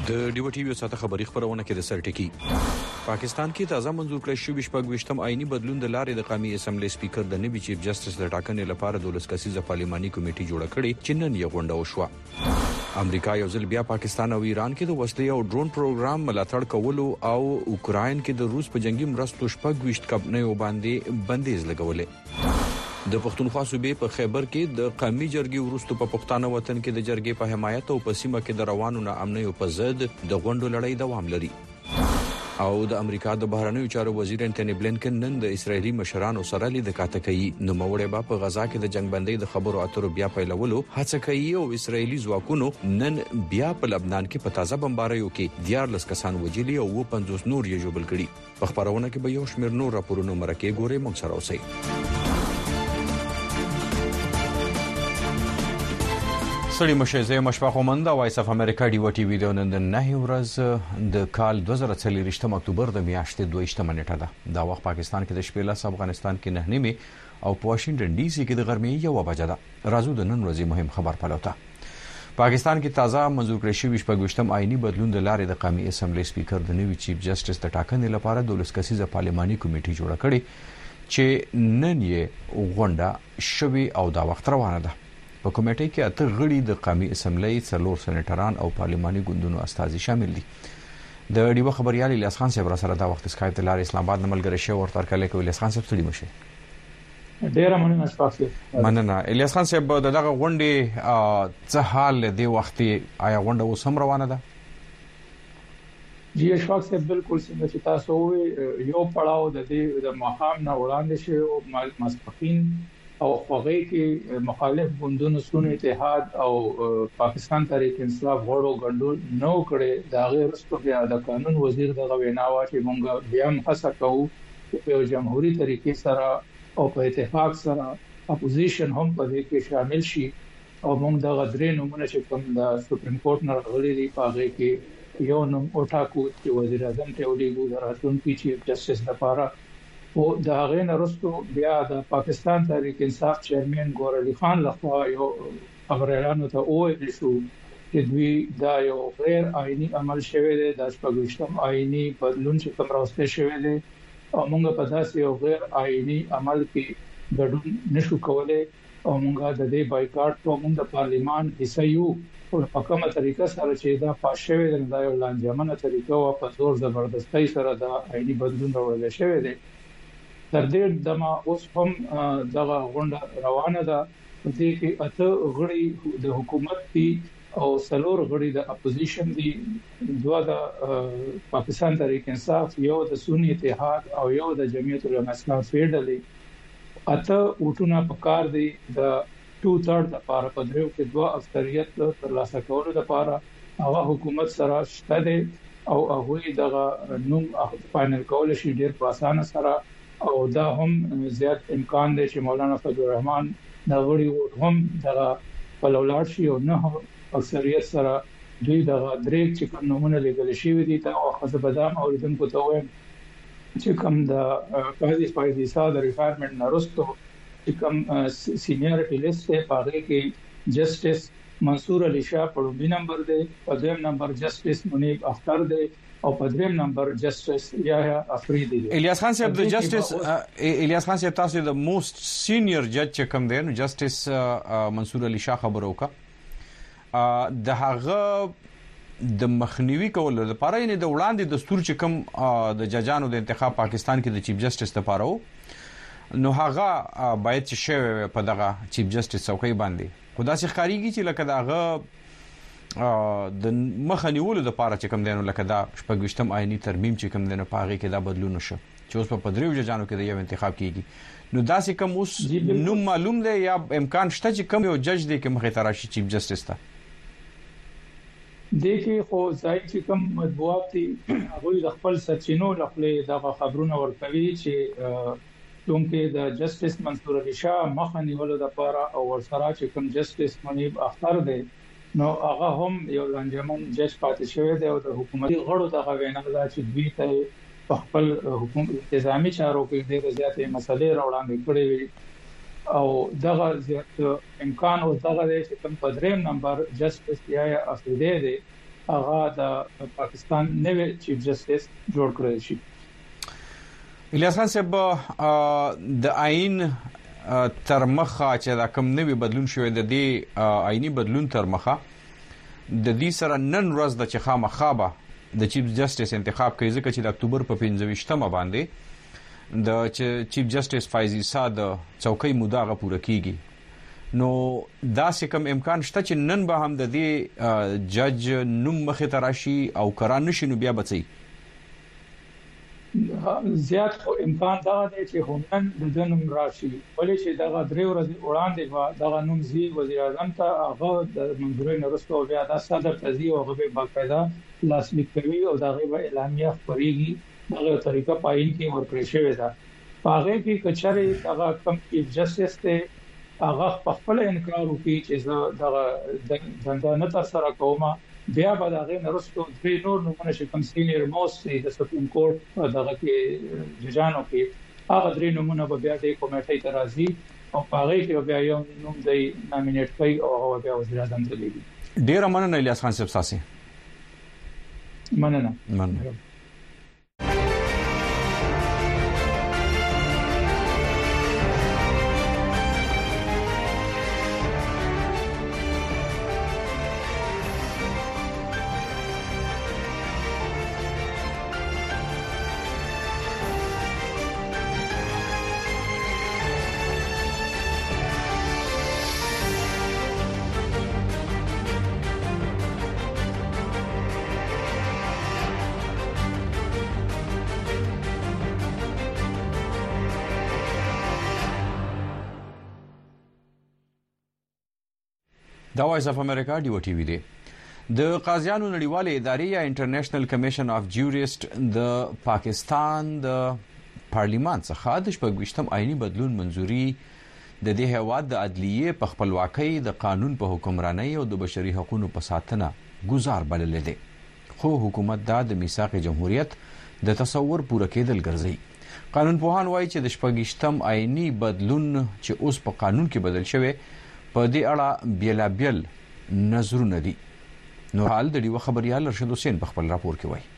د ډیو ټي وی ساته خبري خبرونه کې د سرټکی پاکستان کې تازه منزور کړی شوی شپږ آئینی بدلون د لارې د قومي اسمبلی سپیکر د نوي چیف جسټس د ټاکنې لپاره د ولسکسیزه پارلماني کمیټې جوړه کړې چې نن یې غونډه وشوه. امریکا یو ځل بیا پاکستان او ایران کې د وسلې او ډرون پروګرام ملاتړ کولو او اوکراین کې د روس په جنگي مرستو شپږ کمپنیو باندې بندیز لګولې. د پښتونخوا صوبې په خیبر کې د قومي جرګې ورستو په پښتانه وطن کې د جرګې په حمایت او په سیمه کې د روانو ناامنۍ په ضد د غونډو لړۍ دوام لري. او د امریکا د بهرنیو چارو وزیر انټونی بلینکن نن د اسرایلی مشرانو سره لید کاته کوي. نو موړې با په غزا کې د جنگ بندۍ د خبرو اترو بیا پیلولو هڅه کوي او اسرایلی ځواکونو نن بیا په لبنان کې په تازه بمباریو کې 14 کسان وژلي او 50 نور یې جوړ کړي. په خبرونه کې به یو شمېر نور راپورونه مرکه ګوري موږ سره اوسئ. سړي مشه مشفق ومند وایس اف امریکا ډیو ټي وی د نن 9 ورځ د کال 2023 اکتوبر د میاشتې 22 نیټه ده. دا وخت پاکستان کې د شپې لاس افغانستان کې 9 نیمه او واشنگټن ډي سي کې د غرمې 1 بجه ده. راځو د نن ورځې مهم خبر پلوته. پاکستان کې تازه منزور کړی شوی شپږ آئینی بدلون د لارې د قومي اسمبلی سپیکر د نوي چیف جسټس د ټاکنې لپاره د ولسکسیزه پارلماني کمیټې جوړه کړې چې نن یې غونډه شوی او دا وخت روانه ده. په کمیټې کې اته غړي د قومي اسمبلی څلور سېنیټران او پارلماني ګوندونو استازي شامل دي. د ډیو خبريال الیاس خان صاحب سره دا وخت اسکایپ ته لار اسلام آباد نملګری شو ورته کله کوي. الیاس خان صاحب ستړي مشه ډیر مننه تاسو. مننه الیاس خان صاحب دغه غونډې څه حال دی وخت آیا غونډه اوس هم روانه ده؟ جی اشفاق صاحب بالکل څنګه چې تاسو یو پړاو د دې د مهام نه وړاندې شو مسپخین او هغه کې مخالف ګوندونو سونو اتحاد او پاکستان تحریک انصاف غړو ګډون نو کړي دا غیر رسمي بیا د قانون وزیر دغه ویناوه چې مونږ بیا هڅه کوو چې په جمهوریت طریقې سره او په اتفاق سره اپوزیشن هم په دې کې شامل شي او مونږ دغه درې نمونه چې کوم د سپریم کورټ نه غلي دي په هغه کې یو نوم اوټاکو چې وزیر اعظم ته ولېږو د راتلونکي چیف جسټس لپاره او دا غین رستو بیا د پاکستان تحریک انصاف چیرمن ګور علي خان لخوا یو خبريالانو ته وویل شو چې دوی دا یو غیر آئینی عمل شوی دی د شپږم آئینی بدلون چې کوم راوسته شوی دی او موږ په داسې یو غیر آئینی عمل کې ګډون نشو کولای او موږ د دې بایکاټ په موږ د پارلیمان حصہ یو او په کومه طریقه سره چې دا پاس شوی دی دا یو لانجمنه طریقه او په زور زبردستۍ سره دا آئینی بدلون راوړل شوی دی. تر دې دمه اوس هم دغه غونډه روانه ده. په دې کې اته غړي د حکومت دي او څلور غړي د اپوزیشن دي. دوه د پاکستان تحریک انصاف، یو د سنی اتحاد او یو د جمعیت العلماء اسلام فیډرالي. اته وټونه په کار دي د 2/3 لپاره په دریو کې دوه اکثریت ترلاسه کولو لپاره هغه حکومت سره شته دي او هغه دغه نوم فائنل کول شي ډیر په اسانه سره او دا هم زیات امکان دی چې مولانا فضل الرحمن نغړي هم دغه په لولاړ شي او نه اکثریت سره دوی دغه درې چې کوم نمونه لګل شي دي ته او خاصه بدام او دونکو ته وایم چې کوم د قاضي فایدي صاحب ریفایرمنت نارستو چې کوم سینیئرټی لیست په هغه کې جسټس منصور علي شاه په لومړي نمبر دی، په دویم نمبر جسټس منیب اختر دی او په دریم نمبر جسټس یحیی افریدی دی. الیاس خان صاحب د جسټس الیاس خان صاحب تاسو د موست سینیئر جج چې کوم دی نو جسټس منصور علي شاه خبرو کا د هغه د مخنیوي کول لپاره یې د وړاندې دستور چې کوم د ججانو د انتخاب پاکستان کې د چیف جسټس لپاره نو هغه باید چې شوی په دغه چیف جسټس څوکۍ باندې خدا سي خاريږي چې لکه دغه د مخنیولو لپاره چې کوم دینو لکه دا شپږم آئینی ترمیم چې کوم دینو پاغي کې دا بدلون شو چې اوس په پدریو ججانو کې د یو انتخاب کیږي نو دا سي کوم اوس نو معلوم دی یا امکان شته چې کوم یو جج دی کې مخې تراشي چیف جسټس ته دغه خو ځای چې کوم مطبوعات هغه د خپل سچینو لخوا دغه خبرونه ورکوي چې دونکو د جسټس منصور علي شاه مخنیولو لپاره او ورسره چې کوم جسټس منیب اختر دی نو هغه هم یو لنجمن جج پاتې شوی دی او د حکومتي غړو دغه وینا ده چې دوی ته خپل حکومت انتظامی چارو کې ډېر زیاتې مسلې راوړاندې کړې وي او دغه امکان او دغه چې کوم په دریم نمبر جسټس یحیی افریدی دی هغه د پاکستان نوې چیف جسټس جوړ کړی شي. الیاس خان صاحب د آئین تر مخه چې دا کوم نوې بدلون شوی د دې آئینی بدلون تر مخه د دې سره نن ورځ د چخا مخابه د چیف جسټس انتخاب کوي ځکه چې د اکتوبر په 15مه باندې د چیف جسټس فایزي صاد چوکۍ موده غو پوره کیږي. نو دا کوم امکان شته چې نن به هم د دې جج نوم مخه تراشي او قرار نشي نو بیا بچي زیات امکان دا دی چې هنن د جنوم راشي ولې چې دا درې ورځې وړاندې دا نوم زی وزیر اعظم ته هغه د منځوري نرسته بیا د صدر تزي او هغه باقاعده لاسلیک کوي او دا غو اعلامیه خبريږي دغه طریقه پاین کې ورکړی شوی دا هغه کې کچره هغه کم چیف جسټس ته هغه خپل انکار وکړي چې دا څنګه نه تر سره کومه بیا به دا غي نرسته د نور نمونه چې کوم سینیئر موست د سپریم کورټ دغه کې ججانو کې هغه درې نمونه به بیا د کمیټې ته راځي او هغه کې بیا یو نوم دی نامینیټ کوي او هغه بیا وزیر اعظم ته لیږي. ډیر مننه الیاس خان صاحب ساسي. مننه. دا وایس اف امریکا ډیو ټي وی دی. د قاضیانو نړیواله ادارې یا انټرنیشنل کمیشن اف جوریسټ د پاکستان د پارلیمان څخه د 28م آئینی بدلون منزوري د دې هیواد د عدلیه په خپلواکۍ د قانون په حکمرانۍ او د بشري حقوقو په ساتنه گزار بلل دي. خو حکومت د میثاق جمهوریت د تصور پوره کېدل ګرځي. قانون پوهان وایي چې د 28م آئینی بدلون چې اوس په قانون کې بدل شوی په دې اړه بیلابل نظرونه دي. نو حال د دې خبريال رشید حسین په خپل راپور کې وایي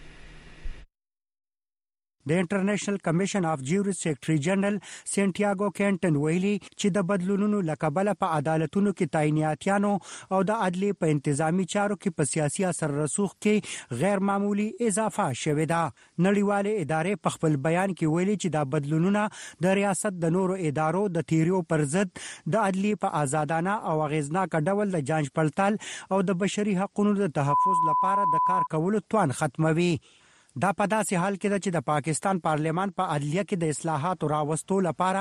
د انټرنیشنل کمیشن اف جوریس سیکریټری جنرال سنټیاګو کینټن ویلي چې د بدلونونو لکبله په عدالتونو کې تعیناتیانو او د عدلي په انتظامی چارو کې په سیاسي اثر رسوخ کې غیر معمولی اضافه شوه ده. نړیواله ادارې په خپل بیان کې ویلي چې دا بدلونونه د ریاست د نورو ادارو د تیریو پر ضد د عدلي په آزادانه او اغیزناک ډول د جانچ پړتال او د بشري حقوقو د تحفظ لپاره د کار کولو توان ختموي. دا په داسې حال کې ده چې د پاکستان پارلیمان په عدلیه کې د اصلاحات راوستو لپاره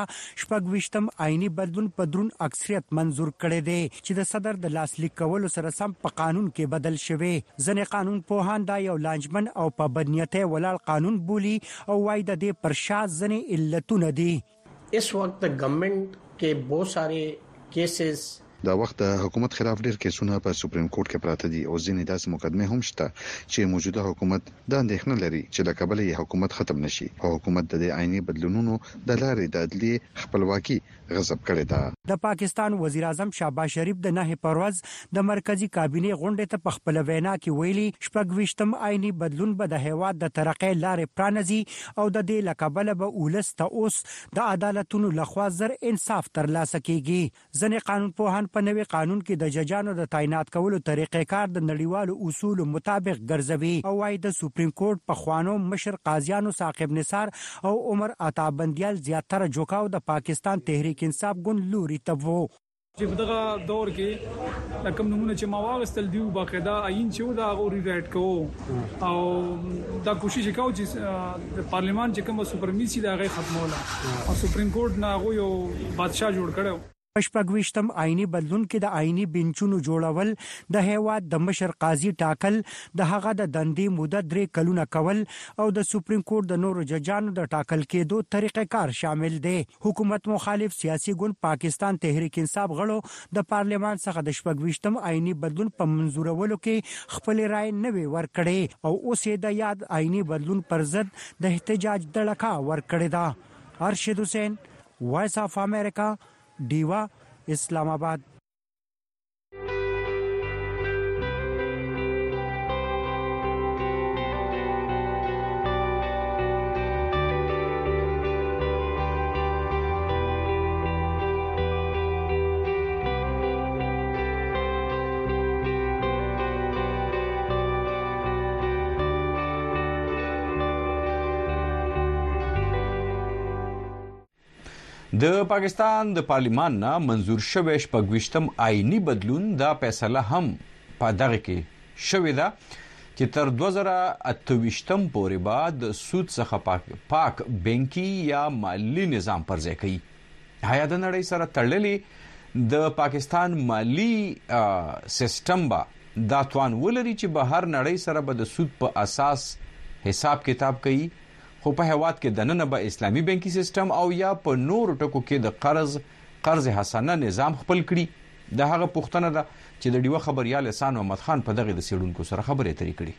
28م آئینی بدلون په درون اکثریت منزور کړي دي چې د صدر د لاسلیک کولو سره سم په قانون کې بدل شوی. ځنې قانون پوهان دا یو لانجمن او په بدنیته ولال قانون بولی او وايي د دې پر شا ځنې علتونه دي. اس وخت د ګورنمنت کې بہت سارے کیسز دا وخت د حکومت خلاف ډیر کیسونه په سپریم کورټ کې پراته دي او ځینې داسې مقدمه هم شته چې موجوده حکومت د اندېښنه لري چې د کابل یې حکومت ختم نشي او حکومت د آئینی بدلونونو د لارې د عدلي خپلواکي غصب کړي ده. د پاکستان وزیر اعظم شهباز شریف د 9 پروز د مرکزی کابینه غونډه ته په خپل وینا کې ویلي 28م آئینی بدلون به د هیواد د ترقۍ لارې پرانځي او د دې لکبل به ولست اوس د عدالتونو لخوا زر انصاف ترلاسه کیږي. ځنې قانون پوهان په نوي قانون کې د ججانو د تعینات کولو طریقې کار د نړیوالو اصولو مطابق ګرځوي او وايي د سپریم کورټ په خوانو مشر قاضیانو ثاقب نثار او عمر عطا بندیال زیاتره جوکاو د پاکستان تحریک انصاف ګوند لوري تبو چې په دغه دور کې لکه نمونه چې ما واغستل دیو باقاعده عین چې دا غوري رائټ کو او دا کوشش وکاو چې د پارلیمان چې کوم سپرمیسي دا غي ختموله او سپریم کورټ نه غو یو بادشاہ جوړ کړو. پښپګويشتم آئینی بدلون کې د آئینی بنچونو جوړول د هیواد د مشر قاضي ټاکل د هغه د دندې مدت 3 کلونه کول او د سپریم کورټ د نورو ججانو د ټاکل کېدو طریقې کار شامل دي. حکومت مخالف سیاسي ګوند پاکستان تحریک انصاف غړو د پارلیمان څخه د پښپګويشتم آئینی بدلون په منزورولو کې خپل رائے نه ورکړي او اوس د یاد آئینی بدلون پر ضد د احتجاج دړکا ورکړي دا. ارشد حسین وایس اف امریکا ډیوا اسلام آباد. د پاکستان د پارلیمان نه منزور شوی شپږویشتم آئینی بدلون دا فیصله هم په دغه کې شوې ده چې تر 2028 پورې بعد سود څخه پاک بانکي یا مالی نظام پر ځای کوي. هيا د نړۍ سره تړلې د پاکستان مالی سیستم با دا توان ولري چې بهر نړۍ سره به د سود په اساس حساب کتاب کوي، خو په هواد کې دننه به اسلامي بانکي سیستم او یا په نور ټکو کې د قرض حسنه نظام خپل کړي. د هغه پوښتنه ده چې د ډیوه خبريال احسان محمد خان په دغه د سیډونکو سره خبرې اترې کړي.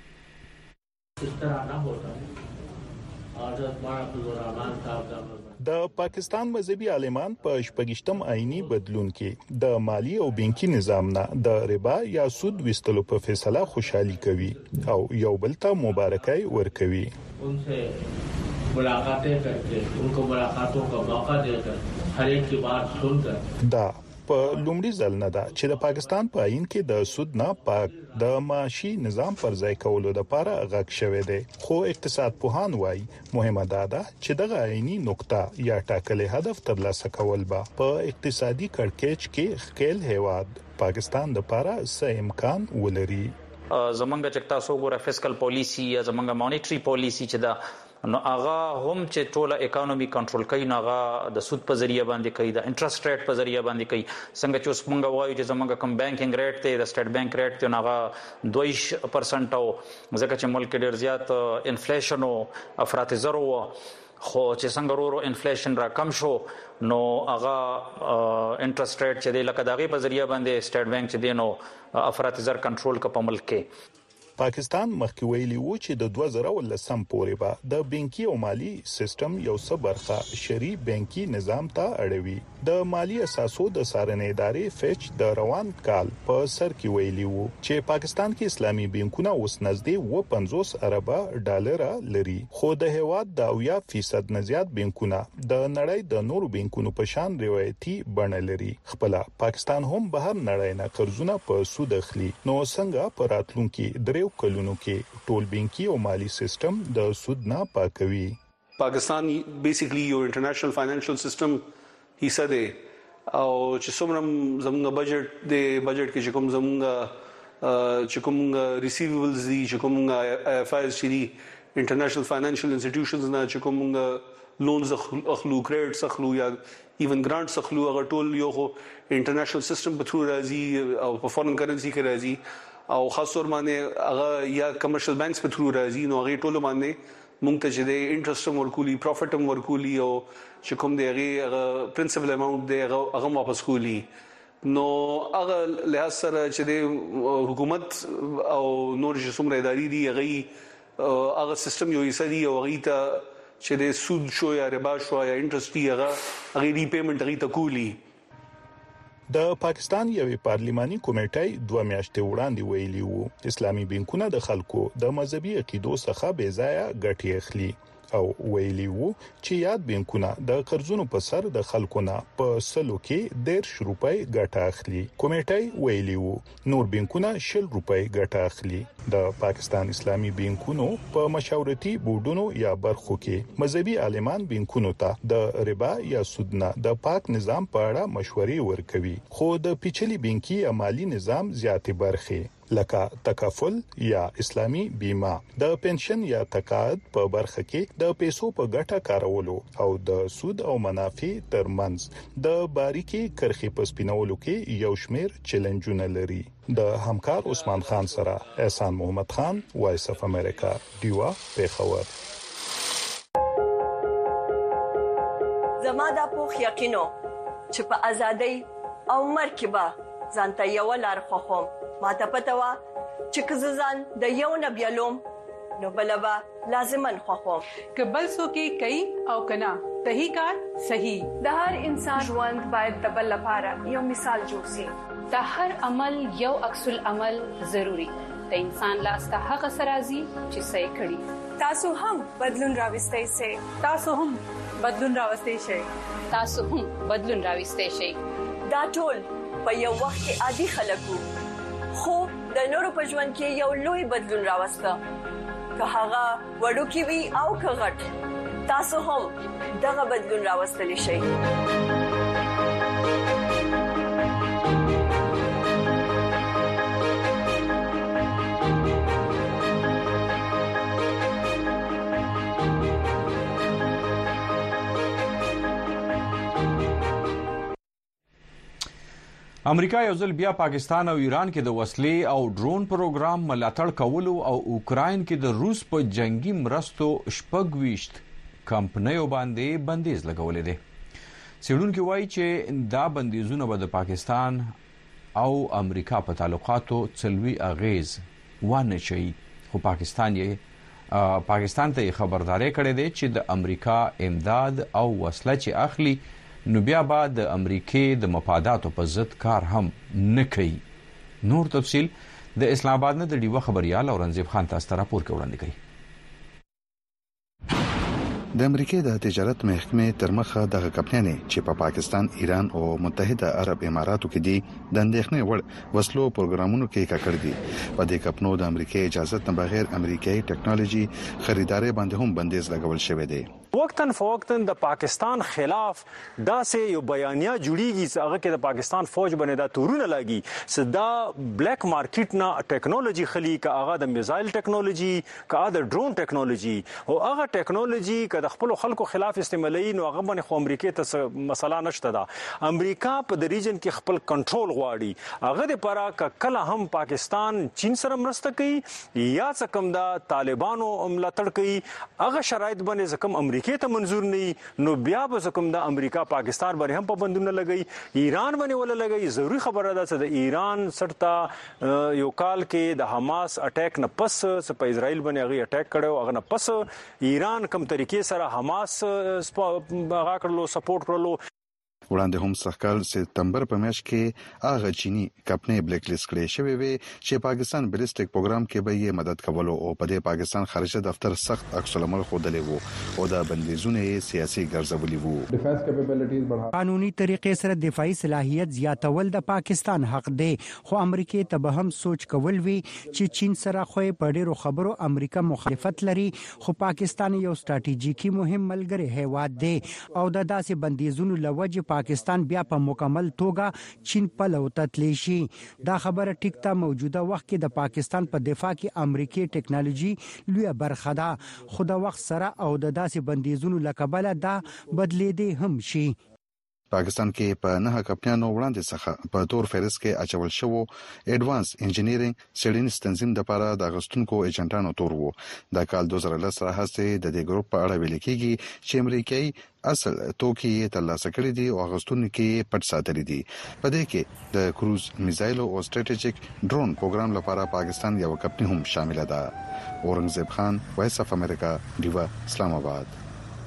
د پاکستان مذهبي عالمان په شپږشتم آئینی بدلون کې د مالی او بانکي نظام نه د ربا یا سود وستلو په فیصله خوشحالي کوي او یو بل ته مبارکي ورکوي. उनसे मुलाकातें करके उनको मुलाकातों का मौका देकर हर एक की बात सुनकर دا په لومړي ځل نه ده چې د پاکستان په آئین کې د سود نه پاک د معاشي نظام پر ځای کولو لپاره غږ شوی دی، خو اقتصاد پوهان وایي مهمه ده چې دغه آئینی نقطه یا ټاکلې هدف ترلاسه کول به په اقتصادي کړکېچ کې خپل هیواد پاکستان لپاره څه امکان ولري. زمونږ چې تاسو ګوره فسکل پالیسی یا زمونږ مانیټری پالیسی چې دا نو هغه هم چې ټوله اکانومي کنټرول کوي، نو هغه د سود په ذریعہ باندې کوي، د انټرست ریټ په ذریعہ باندې کوي. څنګه چې اوس مونږ وایو چې زمونږ کم بانکینګ ریټ ته د سټیټ بانک ریټ ته هغه 2% او ځکه چې ملک ډیر زیات انفلیشن او افراط زر وو، خو چې څنګه ورو انفلیشن را کم شو نو هغه انټرست ریټ چې د لکه دغه په ذریعہ باندې سټیټ بانک چې دینو افراط زر کنټرول کا په ملک کې. پاکستان مخکې ویلي وو چې د 2019 پورې به د بانکي او مالی سیستم یو څه برخه شری بانکي نظام ته اړوي. د مالی اساسو د څارنې ادارې فچ د روان کال په سر کې ویلي وو چې پاکستان کې اسلامي بانکونه اوس نږدې 50 اربه ډالر لري، خو د هیواد د 80% نه زیات بانکونه د نړۍ د نورو بانکونو په شان روایتي بڼه لري. خپل پاکستان هم بهر نړۍ نه قرضونه په سود اخلي، نو څنګه په راتلونکي دریو کلونو کې ټول بانکي او مالی سیستم د سود نه پاکوي. پاکستان بیسیکلی یو انټرنیشنل فاینانشل سیستم حصہ دی او چې څومره زموږ بجټ کې چې کوم زموږ چې کوم ریسیویبلز دي، چې کوم اف آیز چې دي انټرنیشنل فاینانشل انسټیټیوشنز نه چې کوم لونز اخلو، کریډټس اخلو یا ایون ګرانټس اخلو، هغه ټول یو انټرنیشنل سیستم په تھرو راځي او په فورن کرنسی کې راځي او خاص طور باندې هغه یا کمرشل بانکس په تھرو راځي. نو هغه ټول باندې مونږ ته چې د انټرست ورکولي، پروفټ ورکولي او چې کوم دی هغه پرنسپل اماونت دی هغه واپس کولی. نو هغه لحاظ سره چې د حکومت او نور چې څومره ادارې دي هغه سیستم یو حصہ دی او هغه ته چې د سود شو یا ربا شو یا انټرست هغه ریپیمنٹ هغه ته کولی. د پاکستان یوې پارلماني کمیټې 2 میاشتې وړاندې ویلي وو اسلامي بانکونه د خلکو د مذهبي عقیدو څخه بې ځایه ګټې اخلي او ویلي وو چې یاد بانکونه د قرضونو په سر د خلکو نه په سلو کې 1.5 روپۍ ګټه اخلي. کمیټې ویلي وو نور بانکونه 10 روپۍ ګټه اخلي. د پاکستان اسلامي بانکونو په مشاورتي بورډونو یا برخو کې مذهبي عالمان بانکونو ته د ربا یا سود نه د پاک نظام په اړه مشورې ورکوي، خو د پیچلي بانکي یا مالی نظام زیاتې برخې لکه تکافل یا اسلامي بیمه، د پنشن یا تقاعد په برخه کې د پیسو په ګټه کارولو او د سود او منافع ترمنځ د باریکي کرخي په سپینولو کې یو شمیر چیلنجونه لري. د همکار عثمان خان سره احسان محمد خان، وایس اف امریکا، ډیوا، پیښور. زما د پوخ یقینو چې په ازادۍ او مرکبه ځانته یو لار خوخم، ما ته پته وا چې کززان د یو نبیلوم نو بلبا لازمن خوخم که بل څوک کوي او کنا صحیح کار صحیح. د هر انسان ژوند باید د بل لپاره یو مثال جوړ شي. د هر عمل یو عکس العمل ضروری. د انسان لاس ته هغه سرازي چې صحیح کړي. تاسو هم بدلون راوستئ شئ. تاسو هم بدلون راوستئ شئ. تاسو هم بدلون راوستئ شئ. دا ټول په یو وخت کې عادي خلکو، خو د نورو په ژوند کې یو لوی بدلون راوسته، که هغه وړوکی وي او که غټ. تاسو هم دغه بدلون راوستلی شئ. امریکا یو ځل بیا پاکستان او ایران کې د وسلې او ډرون پروګرام ملاتړ کولو او اوکراین کې د روس په جنگي مرستو 26 کمپنیو باندې بندیز لګولې دي. څېړونکي وایي چې دا بندیزونه به د پاکستان او امریکا په تعلقاتو څلوي اغیز ونه شي، خو پاکستان ته خبرداري کړې ده چې د امریکا امداد او وسله چې اخلي نو بیا به د امریکې د مفاداتو په ضد کار هم نه کوي. نور تفصیل د اسلام آباد نه د ډیوه خبريال اورنګزیب خان تاسو ته راپور وړاندې کوي. د امریکای د تجارت محکمې تر مخه دغه کمپنۍ چې په پاکستان، ایران او متحده عرب اماراتو کې دي د اندېښنې وړ وسلو پروګرامونو کې ککړ دي. په دې کمپنو د امریکای اجازه نه بغیر امریکایي ټیکنالوژي خریداري باندې هم بندیز لګول شوی دی. وقتاً فوقتاً د پاکستان خلاف داسې یو بیانیه جوړیږي چې هغه کې د پاکستان فوج باندې دا تورونه لاګي چې دا بلیک مارکیټ نه ټیکنالوژي خلی کا هغه د میزایل ټیکنالوژي کا د ډرون ټیکنالوژي او هغه ټیکنالوژي کا د خپل خلکو خلاف استعمالي نو هغه باندې خو امریکا ته مسله نشته. دا امریکا په د ریجن کې خپل کنټرول غواړي، هغه د پاره کله هم پاکستان چین سره مرسته کوي یا څه کم د طالبانو ملاتړ کوي، هغه شرایط باندې ځکه امریکا ته منظور نه نو بیا به کوم د امریکا پاکستان باندې هم پابندونه لګي، ایران باندې ولا لګي. ضروري خبره ده چې د ایران سرته یو کال کې د حماس اٹیک نه پس په اسرائیل باندې هغه اٹیک کړو، هغه نه پس ایران کوم طریقې سره حماس هغه کړلو سپورټ کړلو. وړاندې هم سخکال سپتمبر په میاشت کې هغه چینی کمپنۍ بلیک لیست کړې شوې وي چې پاکستان بلیسټیک پروګرام کې به یې مدد کولو او په دې پاکستان خارجه دفتر سخت عکس العمل خوده وو او دا بندیزونه سیاسي ګرځولي وو. ډیفنس کیپابیلیټیز بڑھا قانوني طریقې سره دفاعي صلاحیت زیاتول د پاکستان حق دی، خو امریکا ته به هم سوچ کول وی چې چین سره خو په ډیرو خبرو امریکا مخالفت لري، خو پاکستان یو ستراتیژیکي مهم ملګری هیواد دی او د داسې بندیزونو لوجه پاکستان بیا په مکمل توګه چین په لوتتلی شي. دا خبره ټیک ته موجوده وخت کې د پاکستان په دفاع کې امریکایي ټیکنالوژي لوی برخه ده، خو د وخت سره او د داسې بندیزونو لکبله دا بدلیدي هم شي. پاکستان کې په 9 کمپنیانو وړاندې څخه په تور فهرست کې اچول شوو ایڈوانس انجینیرینګ سیډینز تنظیم د لپاره د غستونکو ایجنټانو تور وو. د کال 2010 راهسته د دې ګروپ په اړه ویل کېږي چې امریکایي اصل توکي ترلاسه کړی دي او غستونکو پټ ساتلي دي. په دې کې د کروز میزایل او سټریټیجیک ډرون پروګرام لپاره پاکستان یو کمپنۍ هم شامل ده. اورنګزیب خان، وایس اف امریکا، ډیوا، اسلام آباد.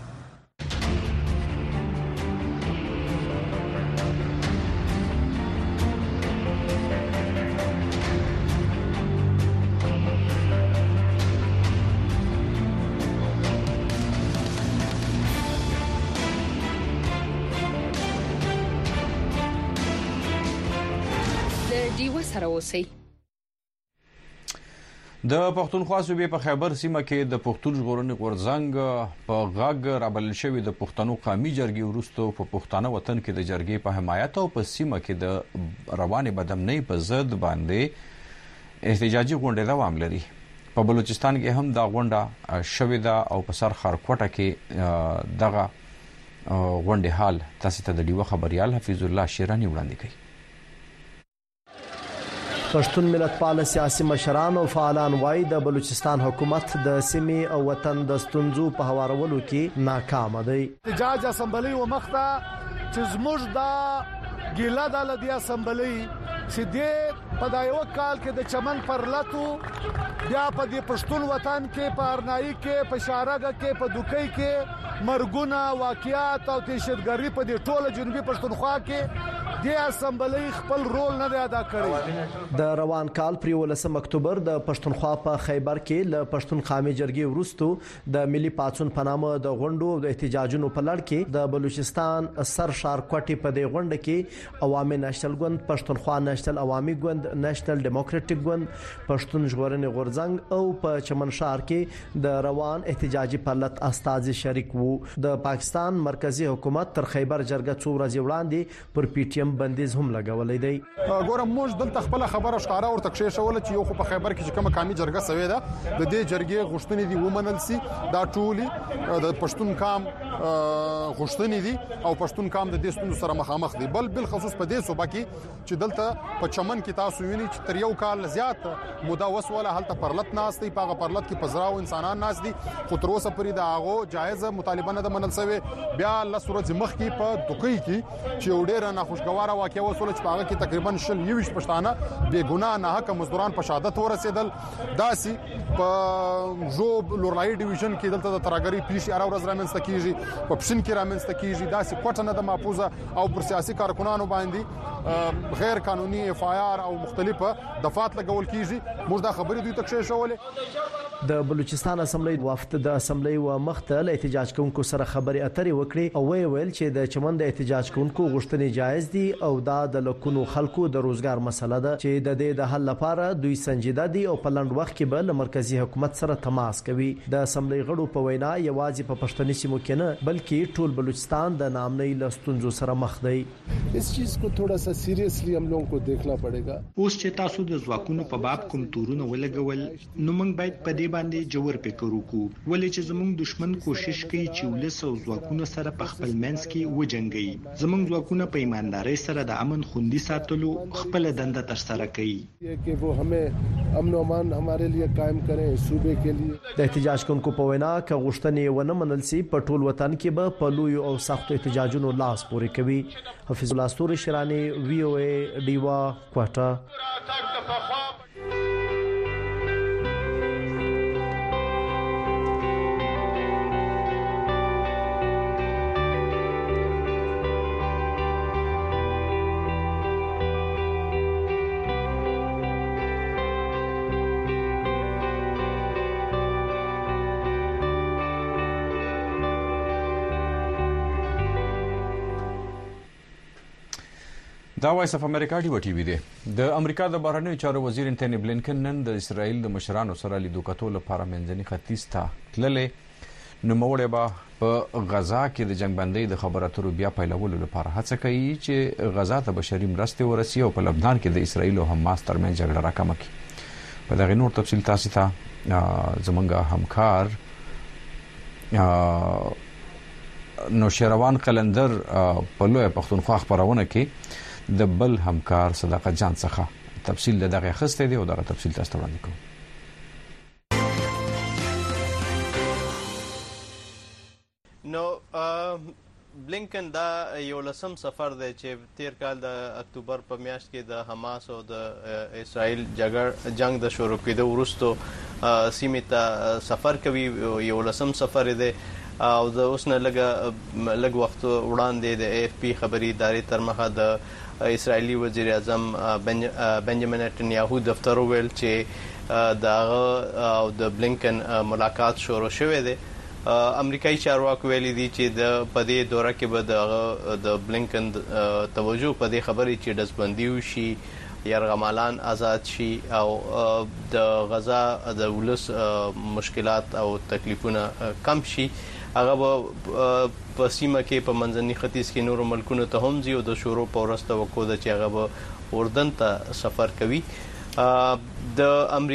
د پښتونخوا صوبې په خیبر سیمه کې د پښتون ژغورنې غورځنګ په غاګ رابلل شوی د پښتنو قومي جرګې وروسته په پښتانه وطن کې د جرګې په حمایت او په سیمه کې د روانې بدامنۍ په ضد باندې احتجاجي غونډه دوام لري. په بلوچستان کې هم دا غونډه شوې ده او په سر خارکوټه کې دغه غونډه حال تاسو ته د ډیوه خبريال حفیظ الله شیرانی وړاندې کوي. پښتون ملتپال سیاسي مشران او فعالان وایي د بلوچستان حکومت د سیمې او وطن د ستونزو په هوارولو کې ناکام دی. احتجاج اسمبلی و مخته چې زموږ د ګیله د لدی اسمبلی چې د په دایو کال کې د چمن پر لاتو بیا په دې پښتون وطن کې په ارنایي کې په شارګه کې په دوکۍ کې مرګونه واقعیات او دهشتګردي په دې ټوله جنوبي پښتونخوا کې د اسمبلی خپل رول نه ادا کړی. د روان کال پر 18 اکتوبر د پښتونخوا په خیبر کې ل پښتون قومي جرګې وروسته د ملي پاتون په نامه د غونډو د احتجاجونو په لړ کې د بلوچستان سر شارکوټي په دې غونډه کې عوامي نېشنل ګوند، پښتونخوا نېشنل عوامي ګوند، نېشنل ډیموکراټک ګوند پښتون ژغورنې غورځنګ او په چمنشار کې د روان احتجاجي پرلط استازي شریک وو. د پاکستان مرکزی حکومت تر خیبر جرګه څو ورځې وړاندې پر پی ټی ایم بندیز هم لګولې دی. ګورم موږ دلته خپل خبره ښکارا ورته کښې شول چې یو خو په خیبر کې کومه قومي جرګه سوي ده د دې جرګې غوښتنې دي ومنل سي. دا ټولي د پښتون قام غوښتنې دي او پښتون قام د دې ستونزو سره مخامخ دي. بل خصوص په دې صوبه کې چې دلته په چمن کې تاسو وینئ چې تر یو کال زیات موده وسوله هلته پرلط ناس دی. په پرلط کې پزراو انسانان ناس دي خو تر اوسه پرې د هغه جایزه مطالبه نه ده منل شوی. بیا له صورت مخ کې په دوکۍ کې چې ډېر ناخوشګواره واقعه وسوله چې په هغه کې تقریبا 20 پښتانه بې ګناه نه حق مزدوران په شهادت ورسېدل. داسي په جوب لورلای ډیویژن کې دلته د تراګری پیښې اړه ورځ رامنځته کیږي، په پښین کې رامنځته کیږي. داسي کوټه نه د محفوظه او پر سیاسي کارکونانو باندې غیر قانوني اف آی آر او مختلفه دفعات لګول کیږي. موږ دا خبرې دوی تک شولې. د بلوچستان اسمبلی وفد د اسمبلی و مختل احتجاج کوونکو سره خبرې اترې وکړي او ویل چې د چمن د احتجاج کوونکو غوښتنې جایز دي او دا د لکونو خلکو د روزګار مسله ده چې د دې د حل لپاره دوی سنجیده دي او په لنډ وخت کې به مرکزی حکومت سره تماس کوي. د اسمبلی غړو په وینا یوازې په پښتني سیمو کې نه بلکې ټول بلوچستان د نامنۍ لستونزو سره مخ دی. اس چیز کو تھوڑا سا سیریسلی हम लोगों को देखना पड़ेगा. اوس چې تاسو د ځواکونو په باب کوم تورونه ولګول نو موږ باید په دې باندې جوړ فکر وکړو. ولې چې زموږ دشمن کوشش کوي چې ولس او ځواکونه سره په خپل منځ کې وجنګي. زموږ ځواکونه په ایماندارۍ سره د امن خوندي ساتلو خپل دنده ترسره کوي. कि वो हमें امن و امان हमारे लिए कायम करें صوبے के लिए. د احتجاج کوونکو په وینا ک غوښتنې ونه منل سي په ټول وطن کې به په لوی او سخت احتجاجونو لاس پورې کوي. حفیظ الله استوري شرانی وی او ای ډیوا کوټه. دا وایس اف امریکا ډیو ټي وی دی. د امریکا د بهرنیو چارو وزیر انټونی بلینکن نن د اسرایل د مشرانو سره لیدو کتو لپاره منځني ختیځ ته تللې. نوموړی به په غزا کې د جنگ بندۍ د خبرو اترو بیا پیلولو لپاره هڅه کوي چې غزا ته بشري مرستې ورسي او په لبنان کې د اسرایل او حماس ترمنځ جګړه راکمه کړي. په دغه نور تفصیل تاسو ته زمونږ همکار نوشیروان قلندر په لوی پښتونخوا خبرونه کې د بل همکار صداقت جان څخه تفصیل دغه خسته دی او دغه تفصیل تاسو ته وړاندې کوم. نو بلینکن دا یو لسم سفر دی چې تیر کال د اکتوبر په میاشت کې د حماس او د اسرائیل جنگ د شروع کېدو وروسته سیمې ته سفر کوي. یو لسم سفر دی او د اوس نه لږ وخت وړاندې د اف پی خبري ادارې تر مخه د اسرائیلي وزیر اعظم بنجامین نتنیاهو دفتر ویل چې دغه او د بلینکن ملاقات شروع شوې ده. امریکایي چارواکو ویلي دي چې د پدې دوره کې به د بلینکن توجه په دې خبرې چې دزبندي وشي، یرغمالان آزاد شي او د غزا د ولس مشکلات او تکلیفونه کم شي. هغه په سیمه کې په منځني ختیځ کې نور ملکونو ته هم ځي او د شروع په ورسته وکړو د چې هغه به اردن ته سفر کوي. د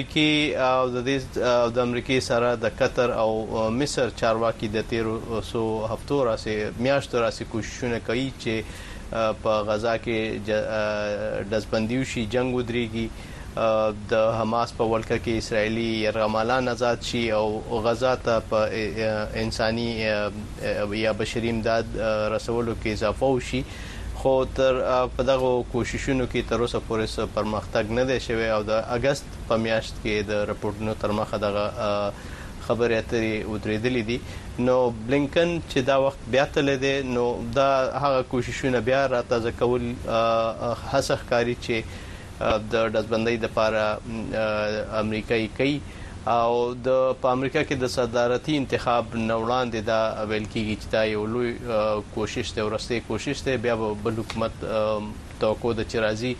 امریکای سره د قطر او مصر چارواکي د 1300 هفتو راځي میاشتو راځي کوششونه کوي چې په غزا کې دزبندي وشي، جنگ ودرېږي، د حماس په ولکه کې اسرایلی یرغمالان آزاد شي او غزا ته په انساني یا بشري امداد رسولو کې اضافه وشي. خو تر په دغه کوششونو کې تر اوسه پورې پرمختګ نه دی شوی او د اگست په میاشت کې د راپورټونو تر مخه دغه خبرې اترې ودرېدلې دي. نو بلینکن چې دا وخت بیا تللی دی نو دا هغه کوششونه بیا راتازه کول هڅه ښکاري چې د دزبندۍ لپاره امریکایي کوي او په امریکا کې د صدارتي انتخاب نه وړاندې دا ویل کېږي چې دا یو لوی کوشش دی، وروستی کوشش دی. بیا به بل حکومت توقع ده چې راځي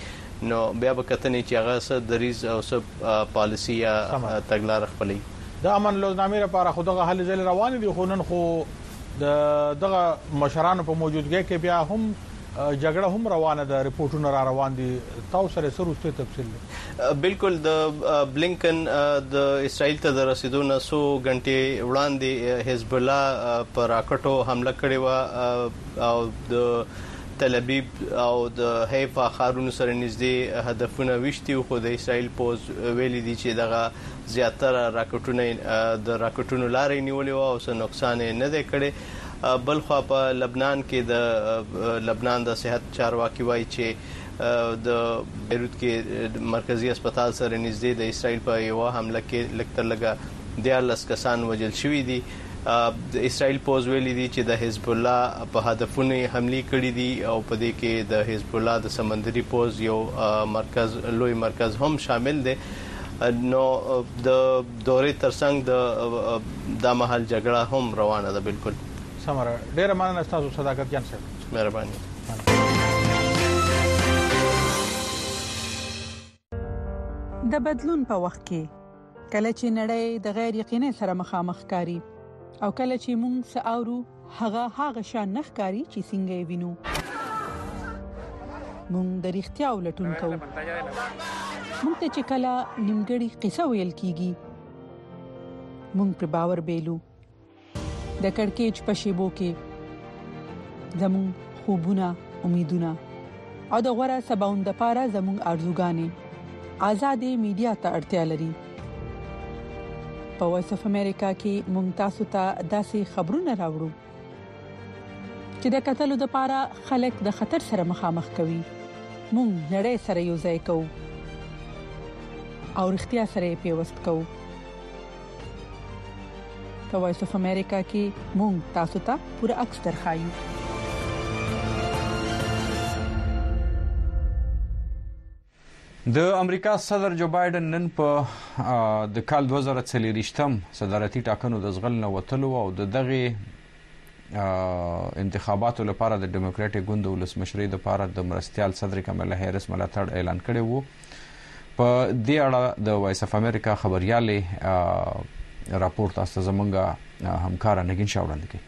نو بیا به کتنې چې هغه څه دریز او څه پالیسی یا تګلار خپلې د امن لوزنامې لپاره خو دغه حل ځل روان دي خو نن خو دغه مشرانو په موجودګۍ کې بیا هم جګړه هم روانه ده ریپورتونه را روان دي تاسو سره سروسته تفصیل بالکل د بلینکن د اسرائیل ته د رسیدو نه 100 غنټې وړاندې حزب الله پر راکټو حمله کړې و او د تل ابیب او د حیفا خارونو سره نږدې هدفونه وشتي خو د اسرائیل پوز ویلي دي چې دغه زیاتره راکټونه د راکټونو لارې نیولې او څه نقصان نه دی کړی بل خو په لبنان کې د لبنان د صحت چارواکي وایي چې د بیروت کې مرکزی هسپتال سره نږدې د اسرائیل په یو حمله کې لکتر لګا 14 کسان وژل شوي دي د اسرائیل پوز ویلي دي چې د حزب الله په هدفونه حمله کړې دي او په دې کې د حزب الله د سمندري پوز یو مرکز لوی مرکز هم شامل دی نو د دورې ترڅنګ د محل جګړه هم روانه ده بالکل سمره ډیره مننه تاسو صداقت جان صاحب مهرباني د بدلون په وخت کې کله چې نړۍ د غیر یقیني سره مخامخ کاری او کله چې موږ ساورو هغه شان نخکاری چې څنګه وینو موږ د اړتیا ولټون کوو موږ ته چې کله نیمګړی قصه ویل کیږي موږ پر باور بیلو د کڑکېچ په شیبو کې زمون خوبونه امیدونه او د غوړه سباوند لپاره زمون ارزوګانې آزادې میډیا ته اړتیا لري په وایس اف امریکا کې مونږ تاسو ته داسې خبرونه راوړو چې د قتلو لپاره خلک د خطر سره مخامخ کوي مونږ نړۍ سره یو ځای کوو او اړتیا سره پیوست کوو په وایس اف امریکا کې مونږ تاسو ته پوره عکس درخایو د امریکا صدر جو بایدن نن په د کال 2023م صدارتي ټاکنو د زغل نه وتلو او دغه انتخاباتو لپاره د ډیموکراټیک ګوند ولسمشرۍ لپاره د مرستيال صدر کمالا هریس ملاتړ اعلان کړی وو په دې اړه د وایس اف امریکا خبريالي راپورټ تاسو زمونږه همکار نګین شاوړاندې کی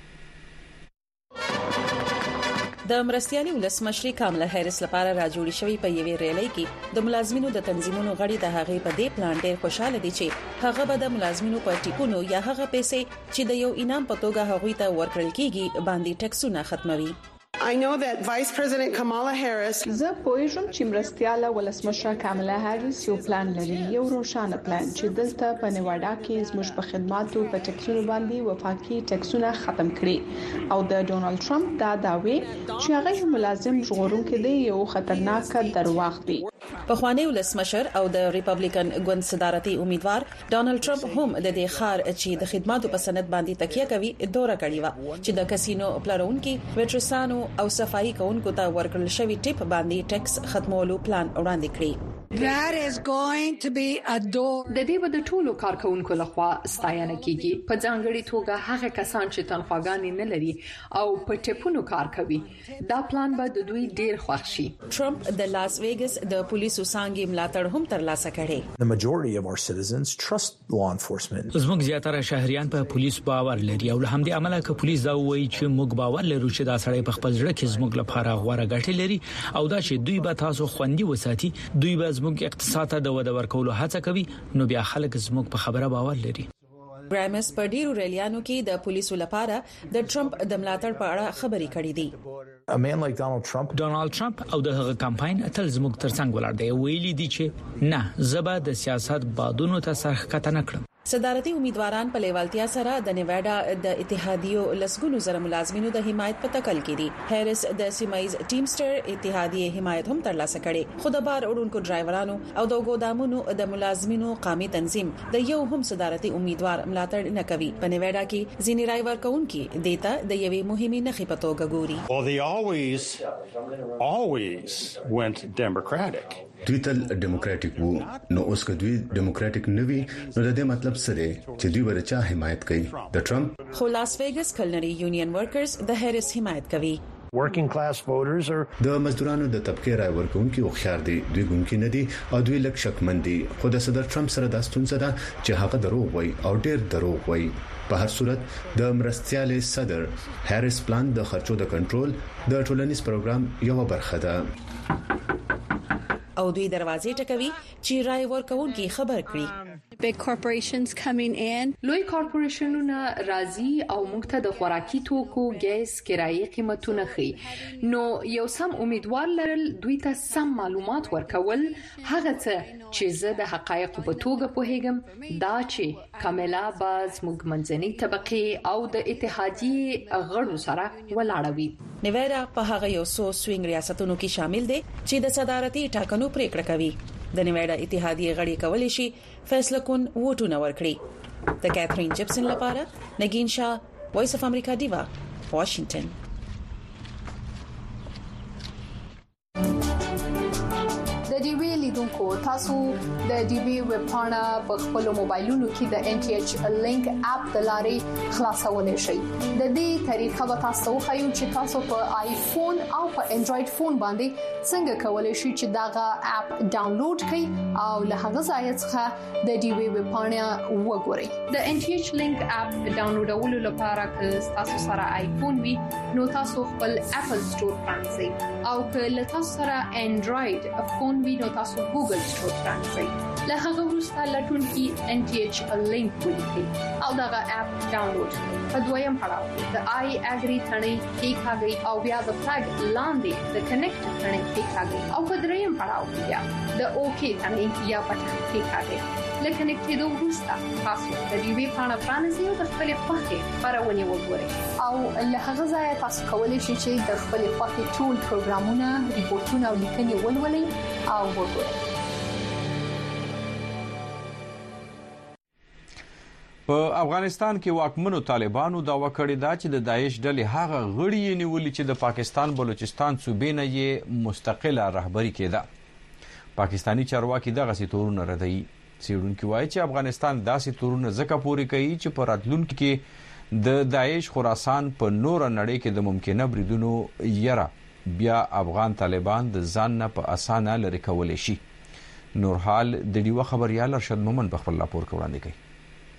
د مرستيالي ولسمشري کاملا هریس لپاره راجوړی شوی په یوې ریلی کې د ملازمینو د تنظیمونو غړي د هغې په دې پلان ډېر خوشاله دي چې هغه به د ملازمینو په ټیکونو یا هغه پیسې چې د یو انعام په توګه هغوی ته ورکړل کیږي باندې ټیکسونه ختموي I know that Vice President Kamala Harris زه پوهیږم چې مرستياله ولسمشره کاملا هریس یو پلان لري یو روښانه پلان چې دلته په نیواډا کې زموږ په خدماتو په ټیکسونو باندې وفاقي ټیکسونه ختم کړي او د ډونالد ټرمپ دا داوی چې هغه ملازم ژغورونکو دی یو خطرناک درواغ دی په خوانی ولسمشر او د ریپابلیکن ګوند صدارتي امیدوار ډونالد ټرمپ هم د دې خار چې د خدماتو په سند باندې تکیه کوي دوره کړې و چې د کسینو پلارونکو ویټرسانو او صفائی کوونکو ته ورکړل شوی ټیپ باندې ټیکس ختمولو پلان وړاندې کړی That is going to be a door. د دې د ټولو کارکونکو لخوا ستاینه کیږي په ځانګړي توګه هغه کسان چې تنخواګانې نه لري او په ټیپونو کار کوي دا پلان به د دوی ډیر خوښ شي ټرمپ د لاس ویګس د پولیسو څنګه ملاتړ هم ترلاسه کړي The majority of our citizens trust law enforcement. زموږ زیاتره شهريان په پولیس باور لري او له همدې عمله ک پولیس دا وایي چې موږ باور لرو چې دا سړی په خپل ځړ کې زموږ لپاره غوړه ګټه لري او دا چې دوی به تاسو خوندي وساتي دوی به زموږ اقتصاد ته د وده ورکولو هڅه کوي نو بیا خلک زموږ په خبره باور لري برایمس په ډیرو ریلیانو کې د پولیسو لپاره د ټرمپ د ملاتړ په اړه خبري کړې دي A man like Donald Trump او دغه کمپاین تل زموږ ترڅنګ ولاړ دی ویلي دي چې نه زبا د سیاست بادونو ته سرخکته نکړم صدارتي امیدواران په لیوالتیا سره د نیواډا د اتحادیو لسګونو زره ملازمینو د حمایت په تکل کې دي هریس د سیمایز ټیمستر اتحادیه حمایت هم ترلاسه کړي خو د بار وړونکو ډرایورانو او د ګودامونو د ملازمینو قامي تنظیم د یو هم صدارتي امیدوار ملاتړ نه کوي په نیواډا کې ځینې رای ورکونکي دیتا د یوې مهمه نخې په توګه ګوري Well, they always went Democratic. دوی تل ډیموکراټیک وو نو اوس که دوی ډیموکراټیک نه وي نو د دې مطلب څه دی چې دوی ورچا حمایت کوي د ټرمپ خو لاس ویګس کلنري یونین ورکرز د هریس حمایت کوي working class voters are د مزدورانو د طبقه رای ورکوونکي او خيار دي دوی ګونکي نه دي او دوی لک شکمن دي خو د صدر ټرمپ سره د ستونزه ده چې هغه دروغ وایي او ډېر دروغ وایي په هر صورت د مرستيال صدر هریس پلان د خرچو د کنټرول د ټولنیز پروګرام یو برخه ده او دوی دروازې ټکوي چې رای ورکوونکي خبر کړي big corporations coming in لوی کارپوریشنونه راځي او موږ ته د خوراکي توکو ګیس کرایي قیمتونه خي نو یو سم امیدوار لرل دوی ته سم معلومات ورکول هغه څه چې زه د حقایق په توګه پوهیږم دا چې کاملا باز موږ منځنۍ طبقه او د اتحادیه غړو سره ولاړوي نیواډا په هغه یو څو سوینګ ریاستونو کې شامل دي چې د صدارتي ټاکنو پریکړه کوي د نیواډا اتحادیه غړي کولای شي فیصله کون ووټونه ورکړي د کیترین جپسن لپاره نگین شاه وایس اف امریکا دیوا واشنگټن د ډي وی لیدونکو تاسو د ډي وی ویب پاڼه په خپل موبایلونو کې د ان ټي ایچ لینک اپ د لارې خلاصولای شئ د دې طریقه به تاسو خو چې تاسو په آیفون او په انډراید فون باندې څنګه کولای شئ چې داغه اپ ډاونلوډ کړئ او له هغه ځای څخه د ډي وی ویب پاڼه وګورئ د ان ټي ایچ لینک اپ ډاونلوډولو لپاره که تاسو سره آیفون وي نو تاسو خپل اپل سٹور پرانځئ او که تاسو سره انډراید فون وي نو تاسو ګوګل سٹور پرانځئ له هغه وروسته لټون کې ان ټي ایچ لینک ولیکئ او دغه اپ ډاونلوډ کړئ په دویم پړاو د آی اګری ثنې کې کاږي او بیا د فلګ لاندې د کنیکټ ثنې کې کاږي او په دریم پړاو بیا د اوکی ثنې یا پټ کې کاږي لکه کنیکټېدو وروسته تاسو د دې وی پاڼه پرانځئ او د خپل خوښې خبرونه وګورئ او له هغه ځای تاسو کولی شئ چې د خپل خوښې ټول پروګرامونه ریپورتونه او لیکنې ولولئ او وګورئ په افغانستان کې واکمنو طالبانو داوا کړې ده چې د داعش ډلې هغه غړي نیولې چې د پاکستان بلوچستان صوبې نه یې مستقله رهبری کړه پاکستانی چارواکي دغه سیتورونه ردوي سیډونکو وایي چې افغانستان داسې تورونه زکه پوري کوي چې په راتلونکو کې د داعش خراسان په نور نړۍ کې د ممکنه بریدونو یره بیا افغان طالبان د ځان نه په اسانه لري کولای شي نورحال د ډیو خبريال ارشد مومن په خپل راپور کې وړاندې کوي